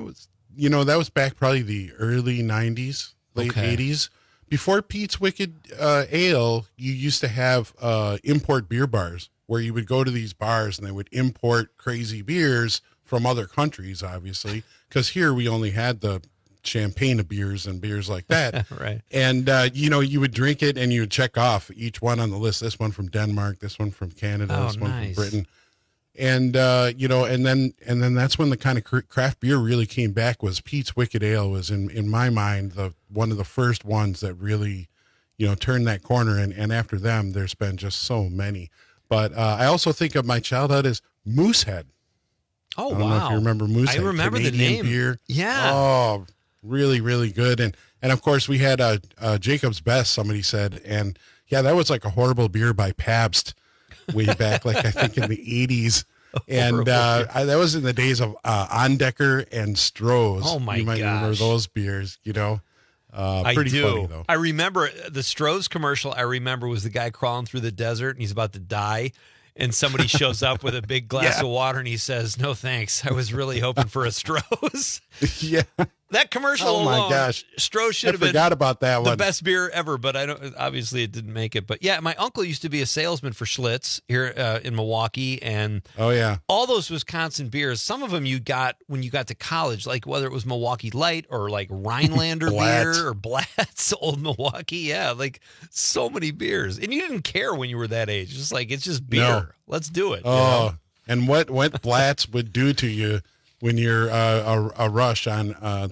was back probably the early 90s, late 80s. Before Pete's Wicked Ale, you used to have import beer bars where you would go to these bars and they would import crazy beers from other countries, obviously, because here we only had the champagne of beers and beers like that.
Right.
And, you would drink it and you would check off each one on the list. This one from Denmark, this one from Canada, this one from Britain. And, and then that's when the kind of craft beer really came back. Was Pete's Wicked Ale was in my mind, one of the first ones that really, turned that corner. And after them, there's been just so many, but, I also think of my childhood as Moosehead.
Oh,
I don't know if you remember Moosehead.
I remember
Canadian
the name.
Beer.
Yeah.
Oh, really, really good. And of course we had, Jacob's Best, somebody said, and yeah, that was like a horrible beer by Pabst. Way back, I think in the 80s. And that was in the days of Ondecker and Stroh's.
Oh, my
You might remember
gosh.
those beers, Pretty
I do.
funny, though.
I remember the Stroh's commercial. I remember was the guy crawling through the desert and he's about to die. And somebody shows up with a big glass of water and he says, "No, thanks. I was really hoping for a Stroh's."
Yeah.
That commercial
Oh, my
alone,
gosh.
Stroh's should have been
forgot about that
the
one.
best beer ever, but obviously it didn't make it. But yeah, my uncle used to be a salesman for Schlitz here in Milwaukee, and
oh yeah,
all those Wisconsin beers. Some of them you got when you got to college, like whether it was Milwaukee Light or like Rhinelander beer or Blatz, Old Milwaukee. Yeah, like so many beers, and you didn't care when you were that age. Just like it's just beer.
No.
Let's do it.
Oh, and what Blatz would do to you when you're a rush on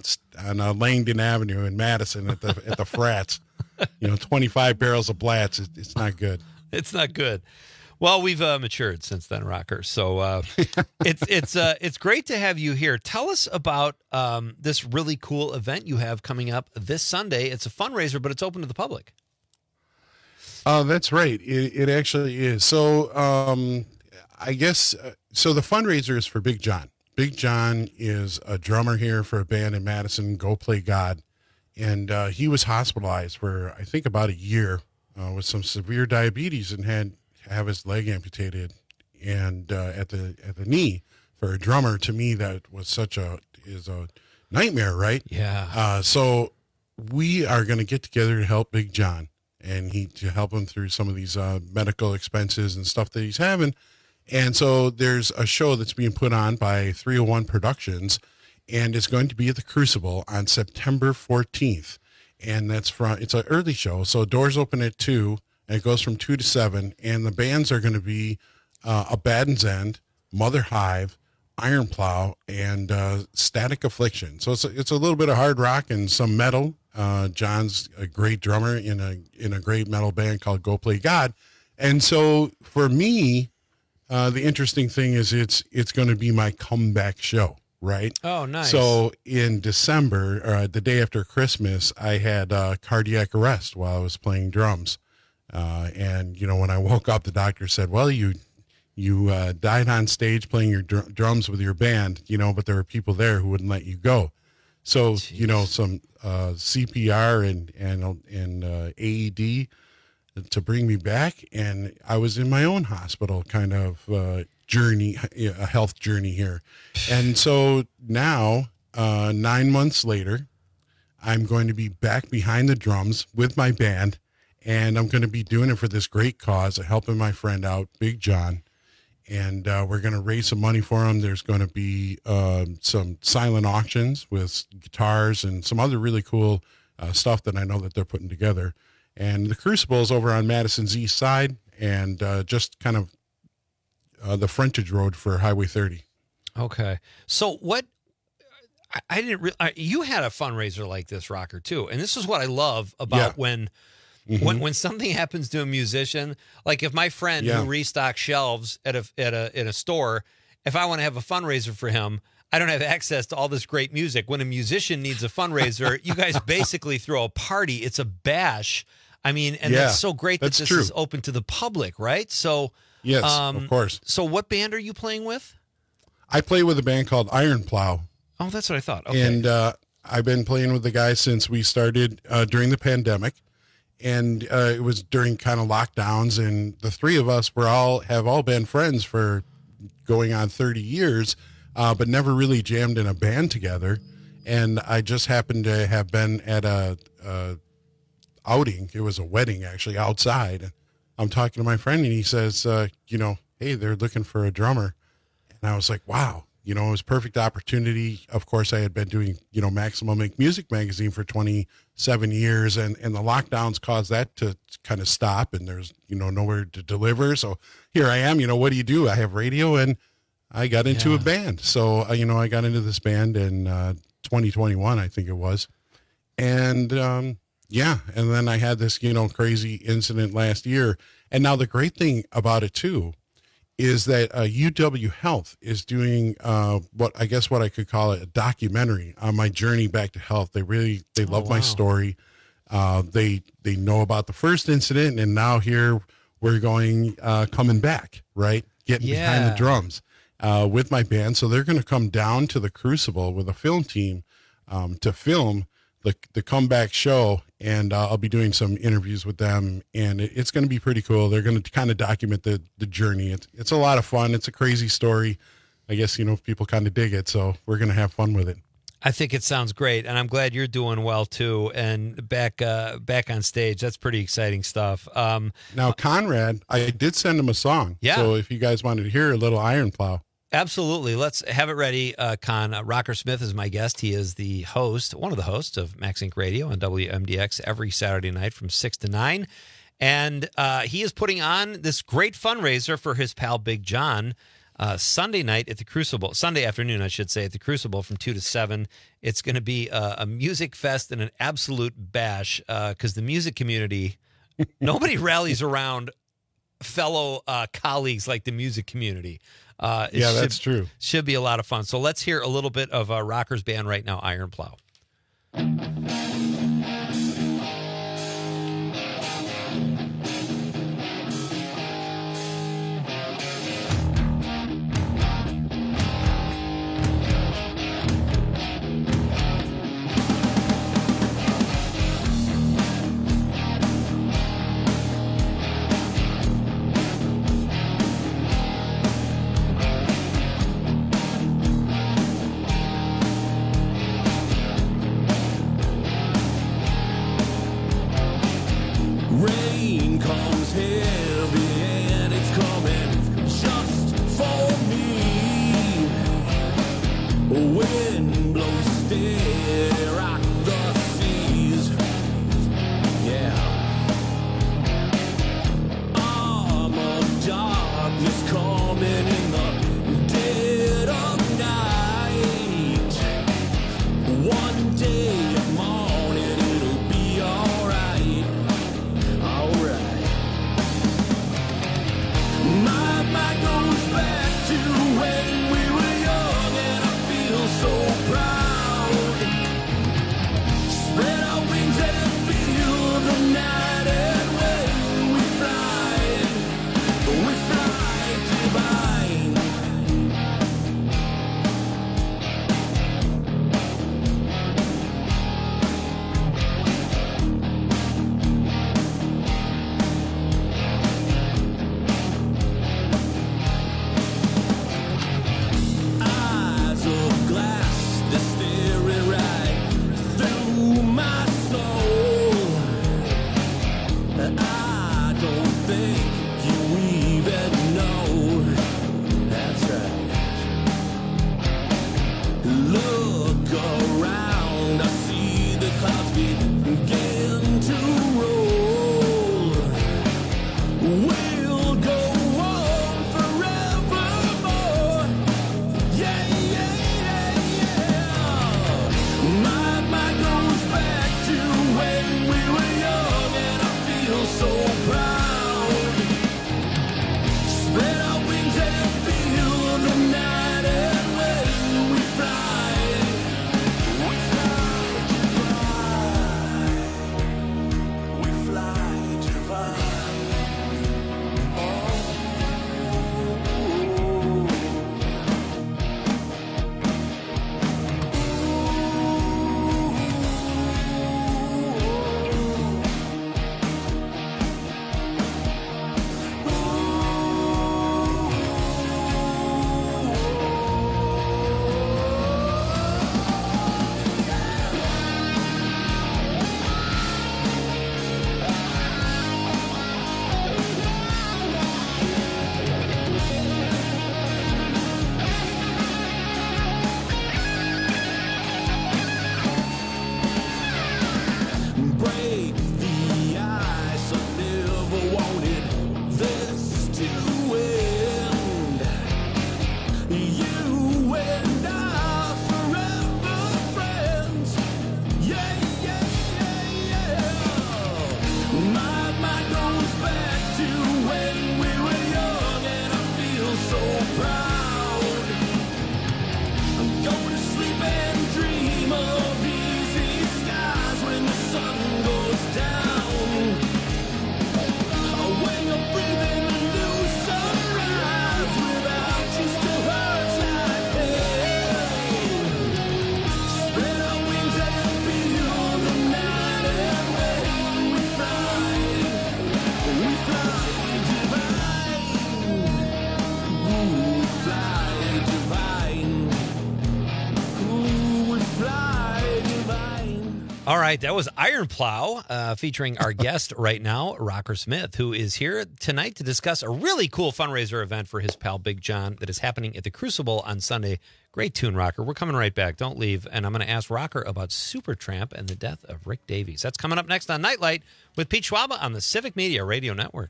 Langdon Avenue in Madison at the frats, 25 barrels of Blatz. It's not good.
It's not good. Well, we've matured since then, Rocker. So it's great to have you here. Tell us about this really cool event you have coming up this Sunday. It's a fundraiser, but it's open to the public.
That's right. It actually is. So I guess so. The fundraiser is for Big John. Big John is a drummer here for a band in Madison, Go Play God. And he was hospitalized for, I think, about a year with some severe diabetes and had to have his leg amputated and at the knee. For a drummer, to me, that was is a nightmare, right?
Yeah.
So we are going to get together to help Big John and to help him through some of these medical expenses and stuff that he's having. And so there's a show that's being put on by 301 Productions, and it's going to be at the Crucible on September 14th. And it's an early show. So doors open at 2, and it goes from 2 to 7. And the bands are going to be Abaddon's End, Mother Hive, Iron Plow, and Static Affliction. So it's a little bit of hard rock and some metal. John's a great drummer in a great metal band called Go Play God. And so for me, the interesting thing is it's going to be my comeback show, right?
Oh, nice.
So in December, the day after Christmas, I had cardiac arrest while I was playing drums. And, when I woke up, the doctor said, well, you died on stage playing your drums with your band, but there were people there who wouldn't let you go. So,
Jeez.
Some CPR and AED to bring me back. And I was in my own hospital kind of journey, a health journey here. And so now, 9 months later, I'm going to be back behind the drums with my band, and I'm going to be doing it for this great cause of helping my friend out, Big John. And we're going to raise some money for him. There's going to be some silent auctions with guitars and some other really cool stuff that I know that they're putting together. And the Crucible is over on Madison's east side, and just kind of the frontage road for Highway 30.
Okay. So what I didn't you had a fundraiser like this, Rocker, too. And this is what I love about when something happens to a musician, like if my friend who restocks shelves in a store, if I want to have a fundraiser for him, I don't have access to all this great music. When a musician needs a fundraiser, you guys basically throw a party. It's a bash. I mean, and it's so great that this is open to the public, right? So
yes, of course.
So what band are you playing with?
I play with a band called Iron Plow.
Oh, that's what I thought. Okay.
And I've been playing with the guys since we started during the pandemic. And it was during kind of lockdowns, and the three of us have all been friends for going on 30 years, but never really jammed in a band together. And I just happened to have been at a outing. It was a wedding, actually, outside. And I'm talking to my friend, and he says, hey, they're looking for a drummer. And I was like, wow. It was a perfect opportunity. Of course, I had been doing, Maximum Make Music magazine for 27 years, and the lockdowns caused that to kind of stop, and there's, nowhere to deliver. So here I am, what do you do? I have radio, and I got into a band. So, I got into this band in 2021, I think it was. And, and then I had this, crazy incident last year. And now the great thing about it, too, is that UW Health is doing what I could call it a documentary on my journey back to health. They love my story. They know about the first incident, and now here we're going coming back, right? Getting behind the drums with my band. So they're going to come down to the Crucible with a film team to film the comeback show, and I'll be doing some interviews with them, and it's going to be pretty cool. They're going to kind of document the journey. It's a lot of fun. It's a crazy story. I guess, people kind of dig it, so we're going to have fun with it.
I think it sounds great, and I'm glad you're doing well, too, and back on stage. That's pretty exciting stuff.
Now, Conrad, I did send him a song, so if you guys wanted to hear a little Iron Plow.
Absolutely. Let's have it ready, Con. Rocker Smith is my guest. He is the host, one of the hosts of Max Inc. Radio on WMDX every Saturday night from 6 to 9. And he is putting on this great fundraiser for his pal Big John Sunday night at the Crucible. Sunday afternoon, I should say, at the Crucible from 2 to 7. It's going to be a music fest and an absolute bash because the music community, nobody rallies around fellow colleagues like the music community.
That's true.
Should be a lot of fun. So let's hear a little bit of Rocker's band right now, Iron Plow.
Rain comes heavy and it's coming just stare at the seas. Yeah. Arm of darkness coming in the dead of night. One day of morning it'll be alright. Alright. My mind goes back to when we were young and I feel so proud. Spread our wings and feel the night and when we fly divine. Eyes of glass, they're staring right through my soul. I don't think you even know. That's right. Look around, I see the clouds begin to roll. We'll go on forevermore. Yeah, yeah, yeah, yeah. My mind goes back to when we were young and I feel so proud. Spread our wings and feel the night and when we fly divine. We fly divine. Break the ice, I never wanted this to end. You and I forever friends. Yeah, yeah, yeah, yeah. My mind goes back to when we were young and I feel so proud. I'm going to sleep and dream of easy skies when the sun goes down. When you're breathing a new sunrise without you still hurts like hell. Spread our wings and feel the night and when we fly divine. Ooh, we fly divine. Ooh, we fly divine.
All right, that was Iron Plow featuring our guest right now, Rocker Smith, who is here tonight to discuss a really cool fundraiser event for his pal Big John that is happening at the Crucible on Sunday. Great tune, Rocker. We're coming right back. Don't leave. And I'm going to ask Rocker about Supertramp and the death of Rick Davies. That's coming up next on Nightlight with Pete Schwaba on the Civic Media Radio Network.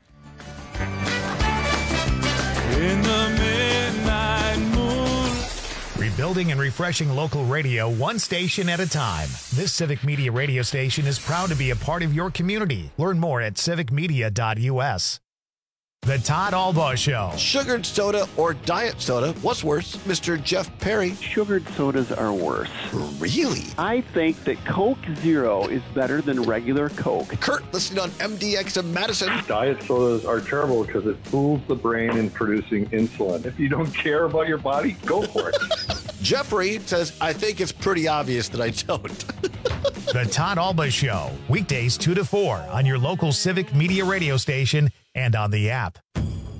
In the midnight moon.
Rebuilding and refreshing local radio one station at a time. This Civic Media radio station is proud to be a part of your community. Learn more at civicmedia.us. The Todd Albaugh Show.
Sugared soda or diet soda? What's worse? Mr. Jeff Perry.
Sugared sodas are worse.
Really?
I think that Coke Zero is better than regular Coke.
Kurt, listening on MDX of Madison.
Diet sodas are terrible because it fools the brain in producing insulin. If you don't care about your body, go for it.
Jeffrey says, I think it's pretty obvious that I don't.
The Todd Albaugh Show. Weekdays 2 to 4 on your local Civic Media radio station and on the app.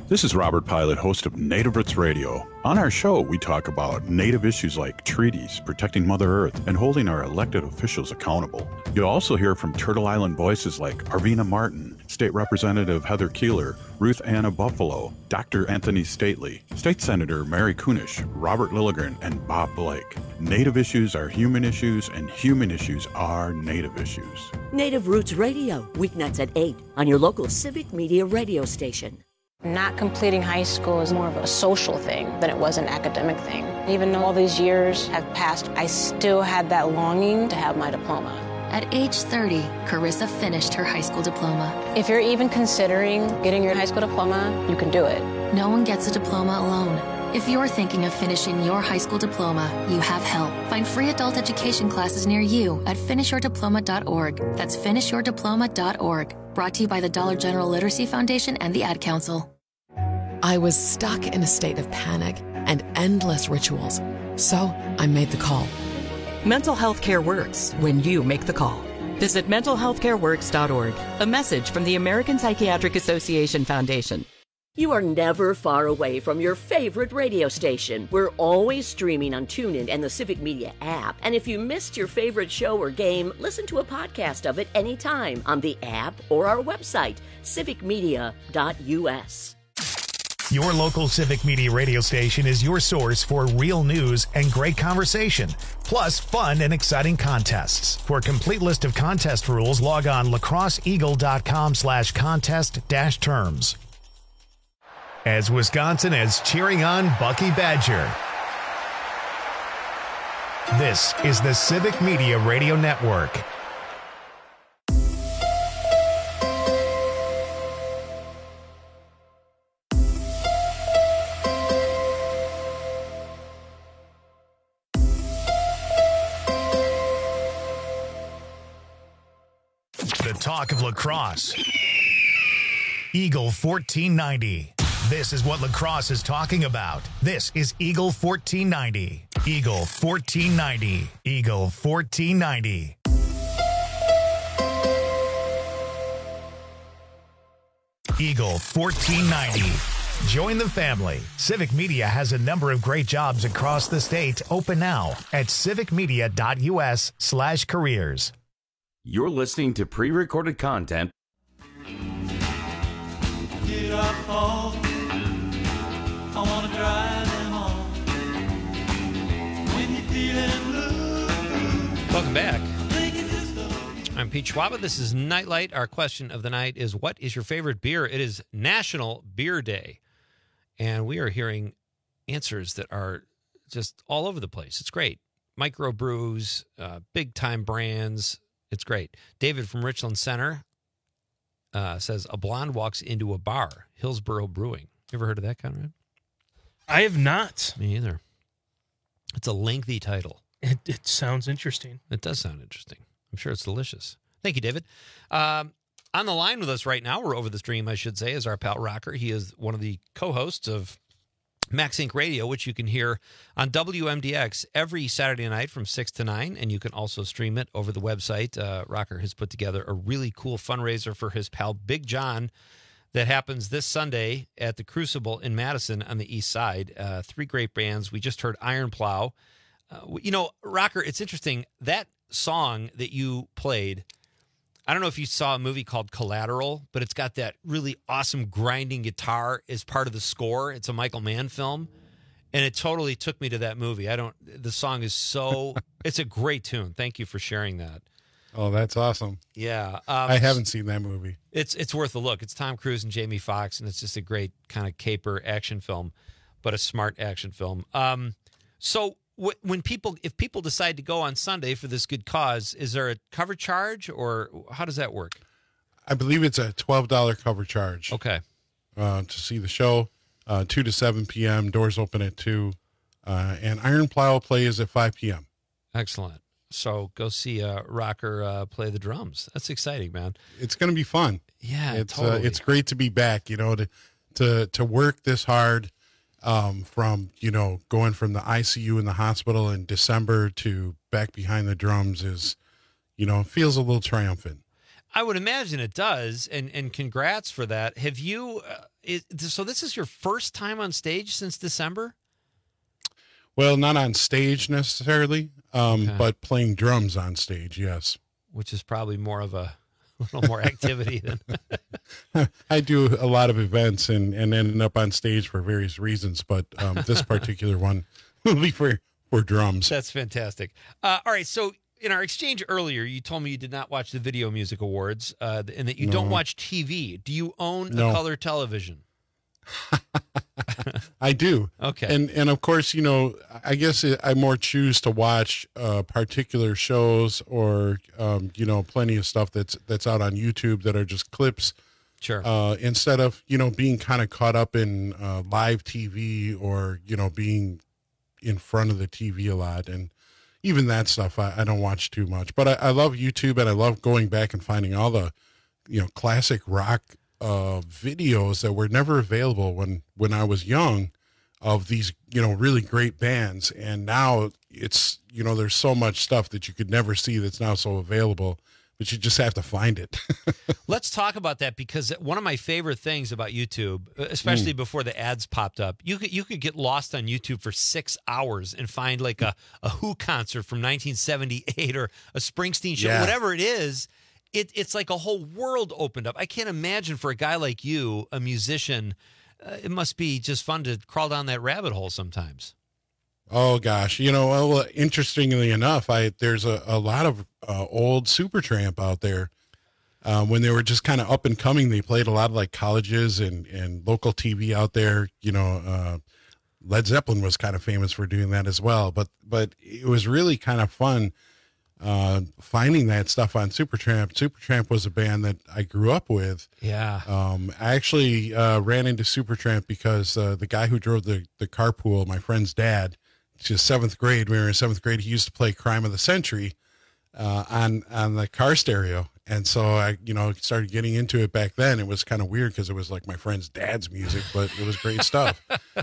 This is Robert Pilot, host of Native Roots Radio. On our show, we talk about Native issues like treaties, protecting Mother Earth, and holding our elected officials accountable. You'll also hear from Turtle Island voices like Arvina Martin, State Representative Heather Keeler, Ruth Anna Buffalo, Dr. Anthony Stately, State Senator Mary Kunish, Robert Lilligren, and Bob Blake. Native issues are human issues, and human issues are Native issues.
Native Roots Radio, weeknights at 8 on your local Civic Media radio station.
Not completing high school is more of a social thing than it was an academic thing. Even though all these years have passed, I still had that longing to have my diploma.
At age 30, Carissa finished her high school diploma.
If you're even considering getting your high school diploma, you can do it.
No one gets a diploma alone. If you're thinking of finishing your high school diploma, you have help. Find free adult education classes near you at finishyourdiploma.org. That's finishyourdiploma.org. Brought to you by the Dollar General Literacy Foundation and the Ad Council.
I was stuck in a state of panic and endless rituals. So I made the call.
Mental health care works when you make the call. Visit mentalhealthcareworks.org. A message from the American Psychiatric Association Foundation.
You are never far away from your favorite radio station. We're always streaming on TuneIn and the Civic Media app. And if you missed your favorite show or game, listen to a podcast of it anytime on the app or our website, civicmedia.us.
Your local Civic Media radio station is your source for real news and great conversation, plus fun and exciting contests. For a complete list of contest rules, log on lacrosseeagle.com/contest-terms. As Wisconsin is cheering on Bucky Badger. This is the Civic Media Radio Network. The talk of lacrosse. Eagle 1490. This is what lacrosse is talking about. This is Eagle 1490. Eagle 1490. Eagle 1490. Eagle 1490. Join the family. Civic Media has a number of great jobs across the state open now at civicmedia.us/careers.
You're listening to pre-recorded content.
Get up home. I wanna drive them on. When you're feeling blue.
Welcome back. I'm Pete Schwaba. This is Nightlight. Our question of the night is, what is your favorite beer? It is National Beer Day. And we are hearing answers that are just all over the place. It's great. Microbrews, big-time brands. It's great. David from Richland Center says, a blonde walks into a bar, Hillsborough Brewing. You ever heard of that, Conrad?
I have not.
Me either. It's a lengthy title.
It sounds interesting.
It does sound interesting. I'm sure it's delicious. Thank you, David. On the line with us right now, or over the stream, I should say, is our pal Rocker. He is one of the co-hosts of Max Inc. Radio, which you can hear on WMDX every Saturday night from 6 to 9, and you can also stream it over the website. Rocker has put together a really cool fundraiser for his pal Big John that happens this Sunday at the Crucible in Madison on the east side. 3 great bands. We just heard Iron Plow. Rocker, it's interesting. That song that you played, I don't know if you saw a movie called Collateral, but it's got that really awesome grinding guitar as part of the score. It's a Michael Mann film, and it totally took me to that movie. The song is so, it's a great tune. Thank you for sharing that.
Oh, that's awesome.
Yeah.
I haven't seen that movie.
It's worth a look. It's Tom Cruise and Jamie Foxx, and it's just a great kind of caper action film, but a smart action film. So if people decide to go on Sunday for this good cause, is there a cover charge, or how does that work?
I believe it's a $12 cover charge.
Okay.
To see the show, 2 to 7 p.m. Doors open at 2, and Iron Plow plays at 5 p.m.
Excellent. So go see Rocker play the drums. That's exciting, man.
It's going to be fun.
Yeah, totally.
It's great to be back. To work this hard. From going from the ICU in the hospital in December to back behind the drums is, feels a little triumphant.
I would imagine it does, and congrats for that. Have you? So this is your first time on stage since December?
Well, not on stage necessarily, but playing drums on stage, yes.
Which is probably more of a little more activity than...
I do a lot of events and end up on stage for various reasons, but this particular one will be for drums.
That's fantastic. All right, so in our exchange earlier, you told me you did not watch the Video Music Awards and that you don't watch TV. Do you own a color television?
I do.
Okay.
And of course, you know, I guess I more choose to watch particular shows or, you know, plenty of stuff that's out on YouTube that are just clips.
Sure.
Instead of, you know, being kind of caught up in live TV or, you know, being in front of the TV a lot. And even that stuff, I don't watch too much. But I love YouTube, and I love going back and finding all the, you know, classic rock videos that were never available when I was young of these, you know, really great bands. And now it's, you know, there's so much stuff that you could never see that's now so available, but you just have to find it.
Let's talk about that, because one of my favorite things about YouTube, especially before the ads popped up, you could get lost on YouTube for 6 hours and find like a Who concert from 1978 or a Springsteen show, whatever it is. It's like a whole world opened up. I can't imagine for a guy like you, a musician, it must be just fun to crawl down that rabbit hole sometimes.
Oh gosh, you know, well, interestingly enough, there's a lot of old Supertramp out there. When they were just kind of up and coming, they played a lot of like colleges and local TV out there. You know, Led Zeppelin was kind of famous for doing that as well. But it was really kind of fun finding that stuff on Supertramp. Supertramp was a band that I grew up with.
Yeah.
I actually ran into Supertramp because the guy who drove the carpool, my friend's dad, to seventh grade. We were in seventh grade. He used to play Crime of the Century on the car stereo. And so I, you know, started getting into it back then. It was kind of weird because it was like my friend's dad's music, but it was great stuff.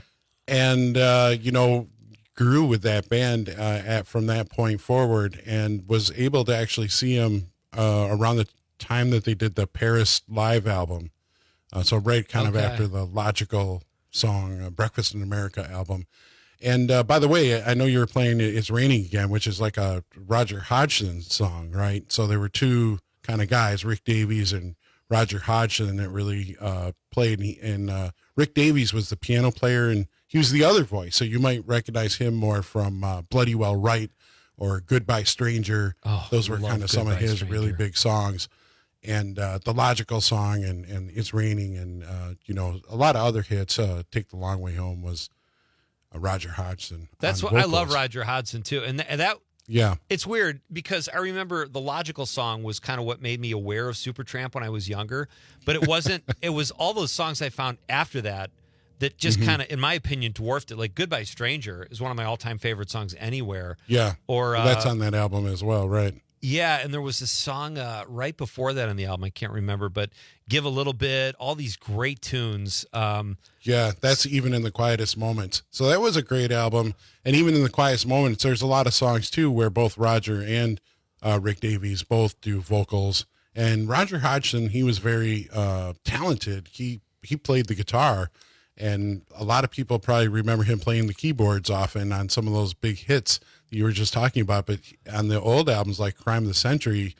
And, you know, grew with that band from that point forward, and was able to actually see him around the time that they did the Paris live album. So right kind of after the Logical song, Breakfast in America album. And by the way, I know you were playing It's Raining Again, which is like a Roger Hodgson song, right? So there were two kind of guys, Rick Davies and Roger Hodgson, that really played. And Rick Davies was the piano player, and he was the other voice. So you might recognize him more from Bloody Well Right or Goodbye Stranger.
Oh,
those were kind of some of his really big songs. And the Logical song and It's Raining and, you know, a lot of other hits. Take the Long Way Home was Roger Hodgson.
That's what I love Roger Hodgson too. And that,
yeah,
it's weird because I remember the Logical song was kind of what made me aware of Supertramp when I was younger, but it wasn't, it was all those songs I found after that just kind of, in my opinion, dwarfed it. Like Goodbye Stranger is one of my all-time favorite songs anywhere.
Yeah.
Or
that's on that album as well, right?
Yeah, and there was a song right before that on the album. I can't remember, but Give a Little Bit, all these great tunes.
Yeah, that's even in the quietest moments. So that was a great album. And even in the quietest moments, there's a lot of songs, too, where both Roger and Rick Davies both do vocals. And Roger Hodgson, he was very talented. He played the guitar. And a lot of people probably remember him playing the keyboards often on some of those big hits that you were just talking about. But on the old albums like Crime of the Century,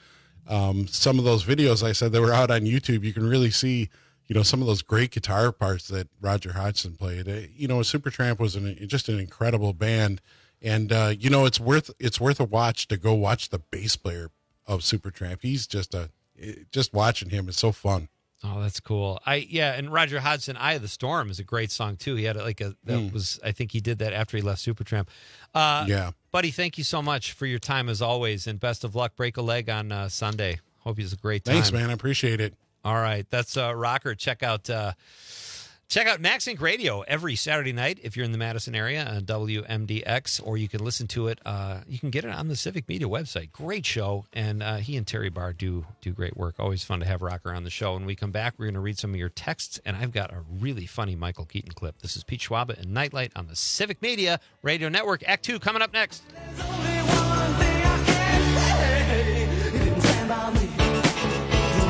some of those videos I said that were out on YouTube, you can really see, you know, some of those great guitar parts that Roger Hodgson played. You know, Supertramp was just an incredible band. And, you know, it's worth a watch to go watch the bass player of Supertramp. He's just watching him is so fun.
Oh, that's cool. And Roger Hodgson, Eye of the Storm is a great song too. He had I think he did that after he left Supertramp.
Yeah.
Buddy, thank you so much for your time as always, and best of luck. Break a leg on Sunday. Hope you have a great time.
Thanks, man. I appreciate it.
All right. That's Rocker. Check out Max Inc. Radio every Saturday night if you're in the Madison area on WMDX, or you can listen to it. You can get it on the Civic Media website. Great show, and he and Terry Barr do great work. Always fun to have Rocker on the show. When we come back, we're going to read some of your texts, and I've got a really funny Michael Keaton clip. This is Pete Schwaba and Nightlight on the Civic Media Radio Network. Act 2 coming up next.
There's only one thing I can say. You can stand by me.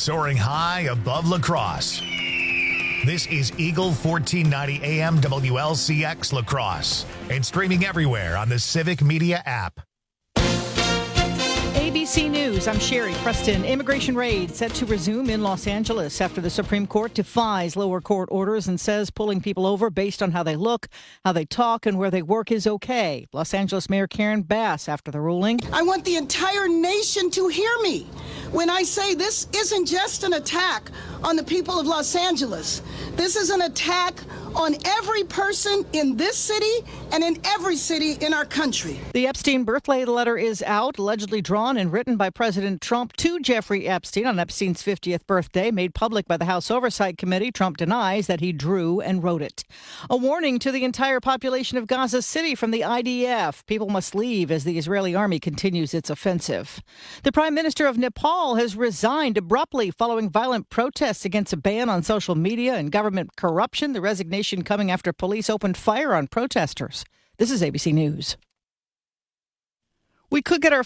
soaring high above La Crosse. This is Eagle 1490 AM WLCX La Crosse and streaming everywhere on the Civic Media app.
ABC News, I'm Sherry Preston. Immigration raid set to resume in Los Angeles after the Supreme Court defies lower court orders and says pulling people over based on how they look, how they talk, and where they work is okay. Los Angeles Mayor Karen Bass after the ruling.
I want the entire nation to hear me when I say this isn't just an attack on the people of Los Angeles. This is an attack on every person in this city and in every city in our country.
The Epstein birthday letter is out, allegedly drawn and written by President Trump to Jeffrey Epstein on Epstein's 50th birthday, made public by the House Oversight Committee. Trump denies that he drew and wrote it. A warning to the entire population of Gaza City from the IDF. People must leave as the Israeli army continues its offensive. The Prime Minister of Nepal has resigned abruptly following violent protests against a ban on social media and government corruption. The resignation coming after police opened fire on protesters. This is ABC News. We could get our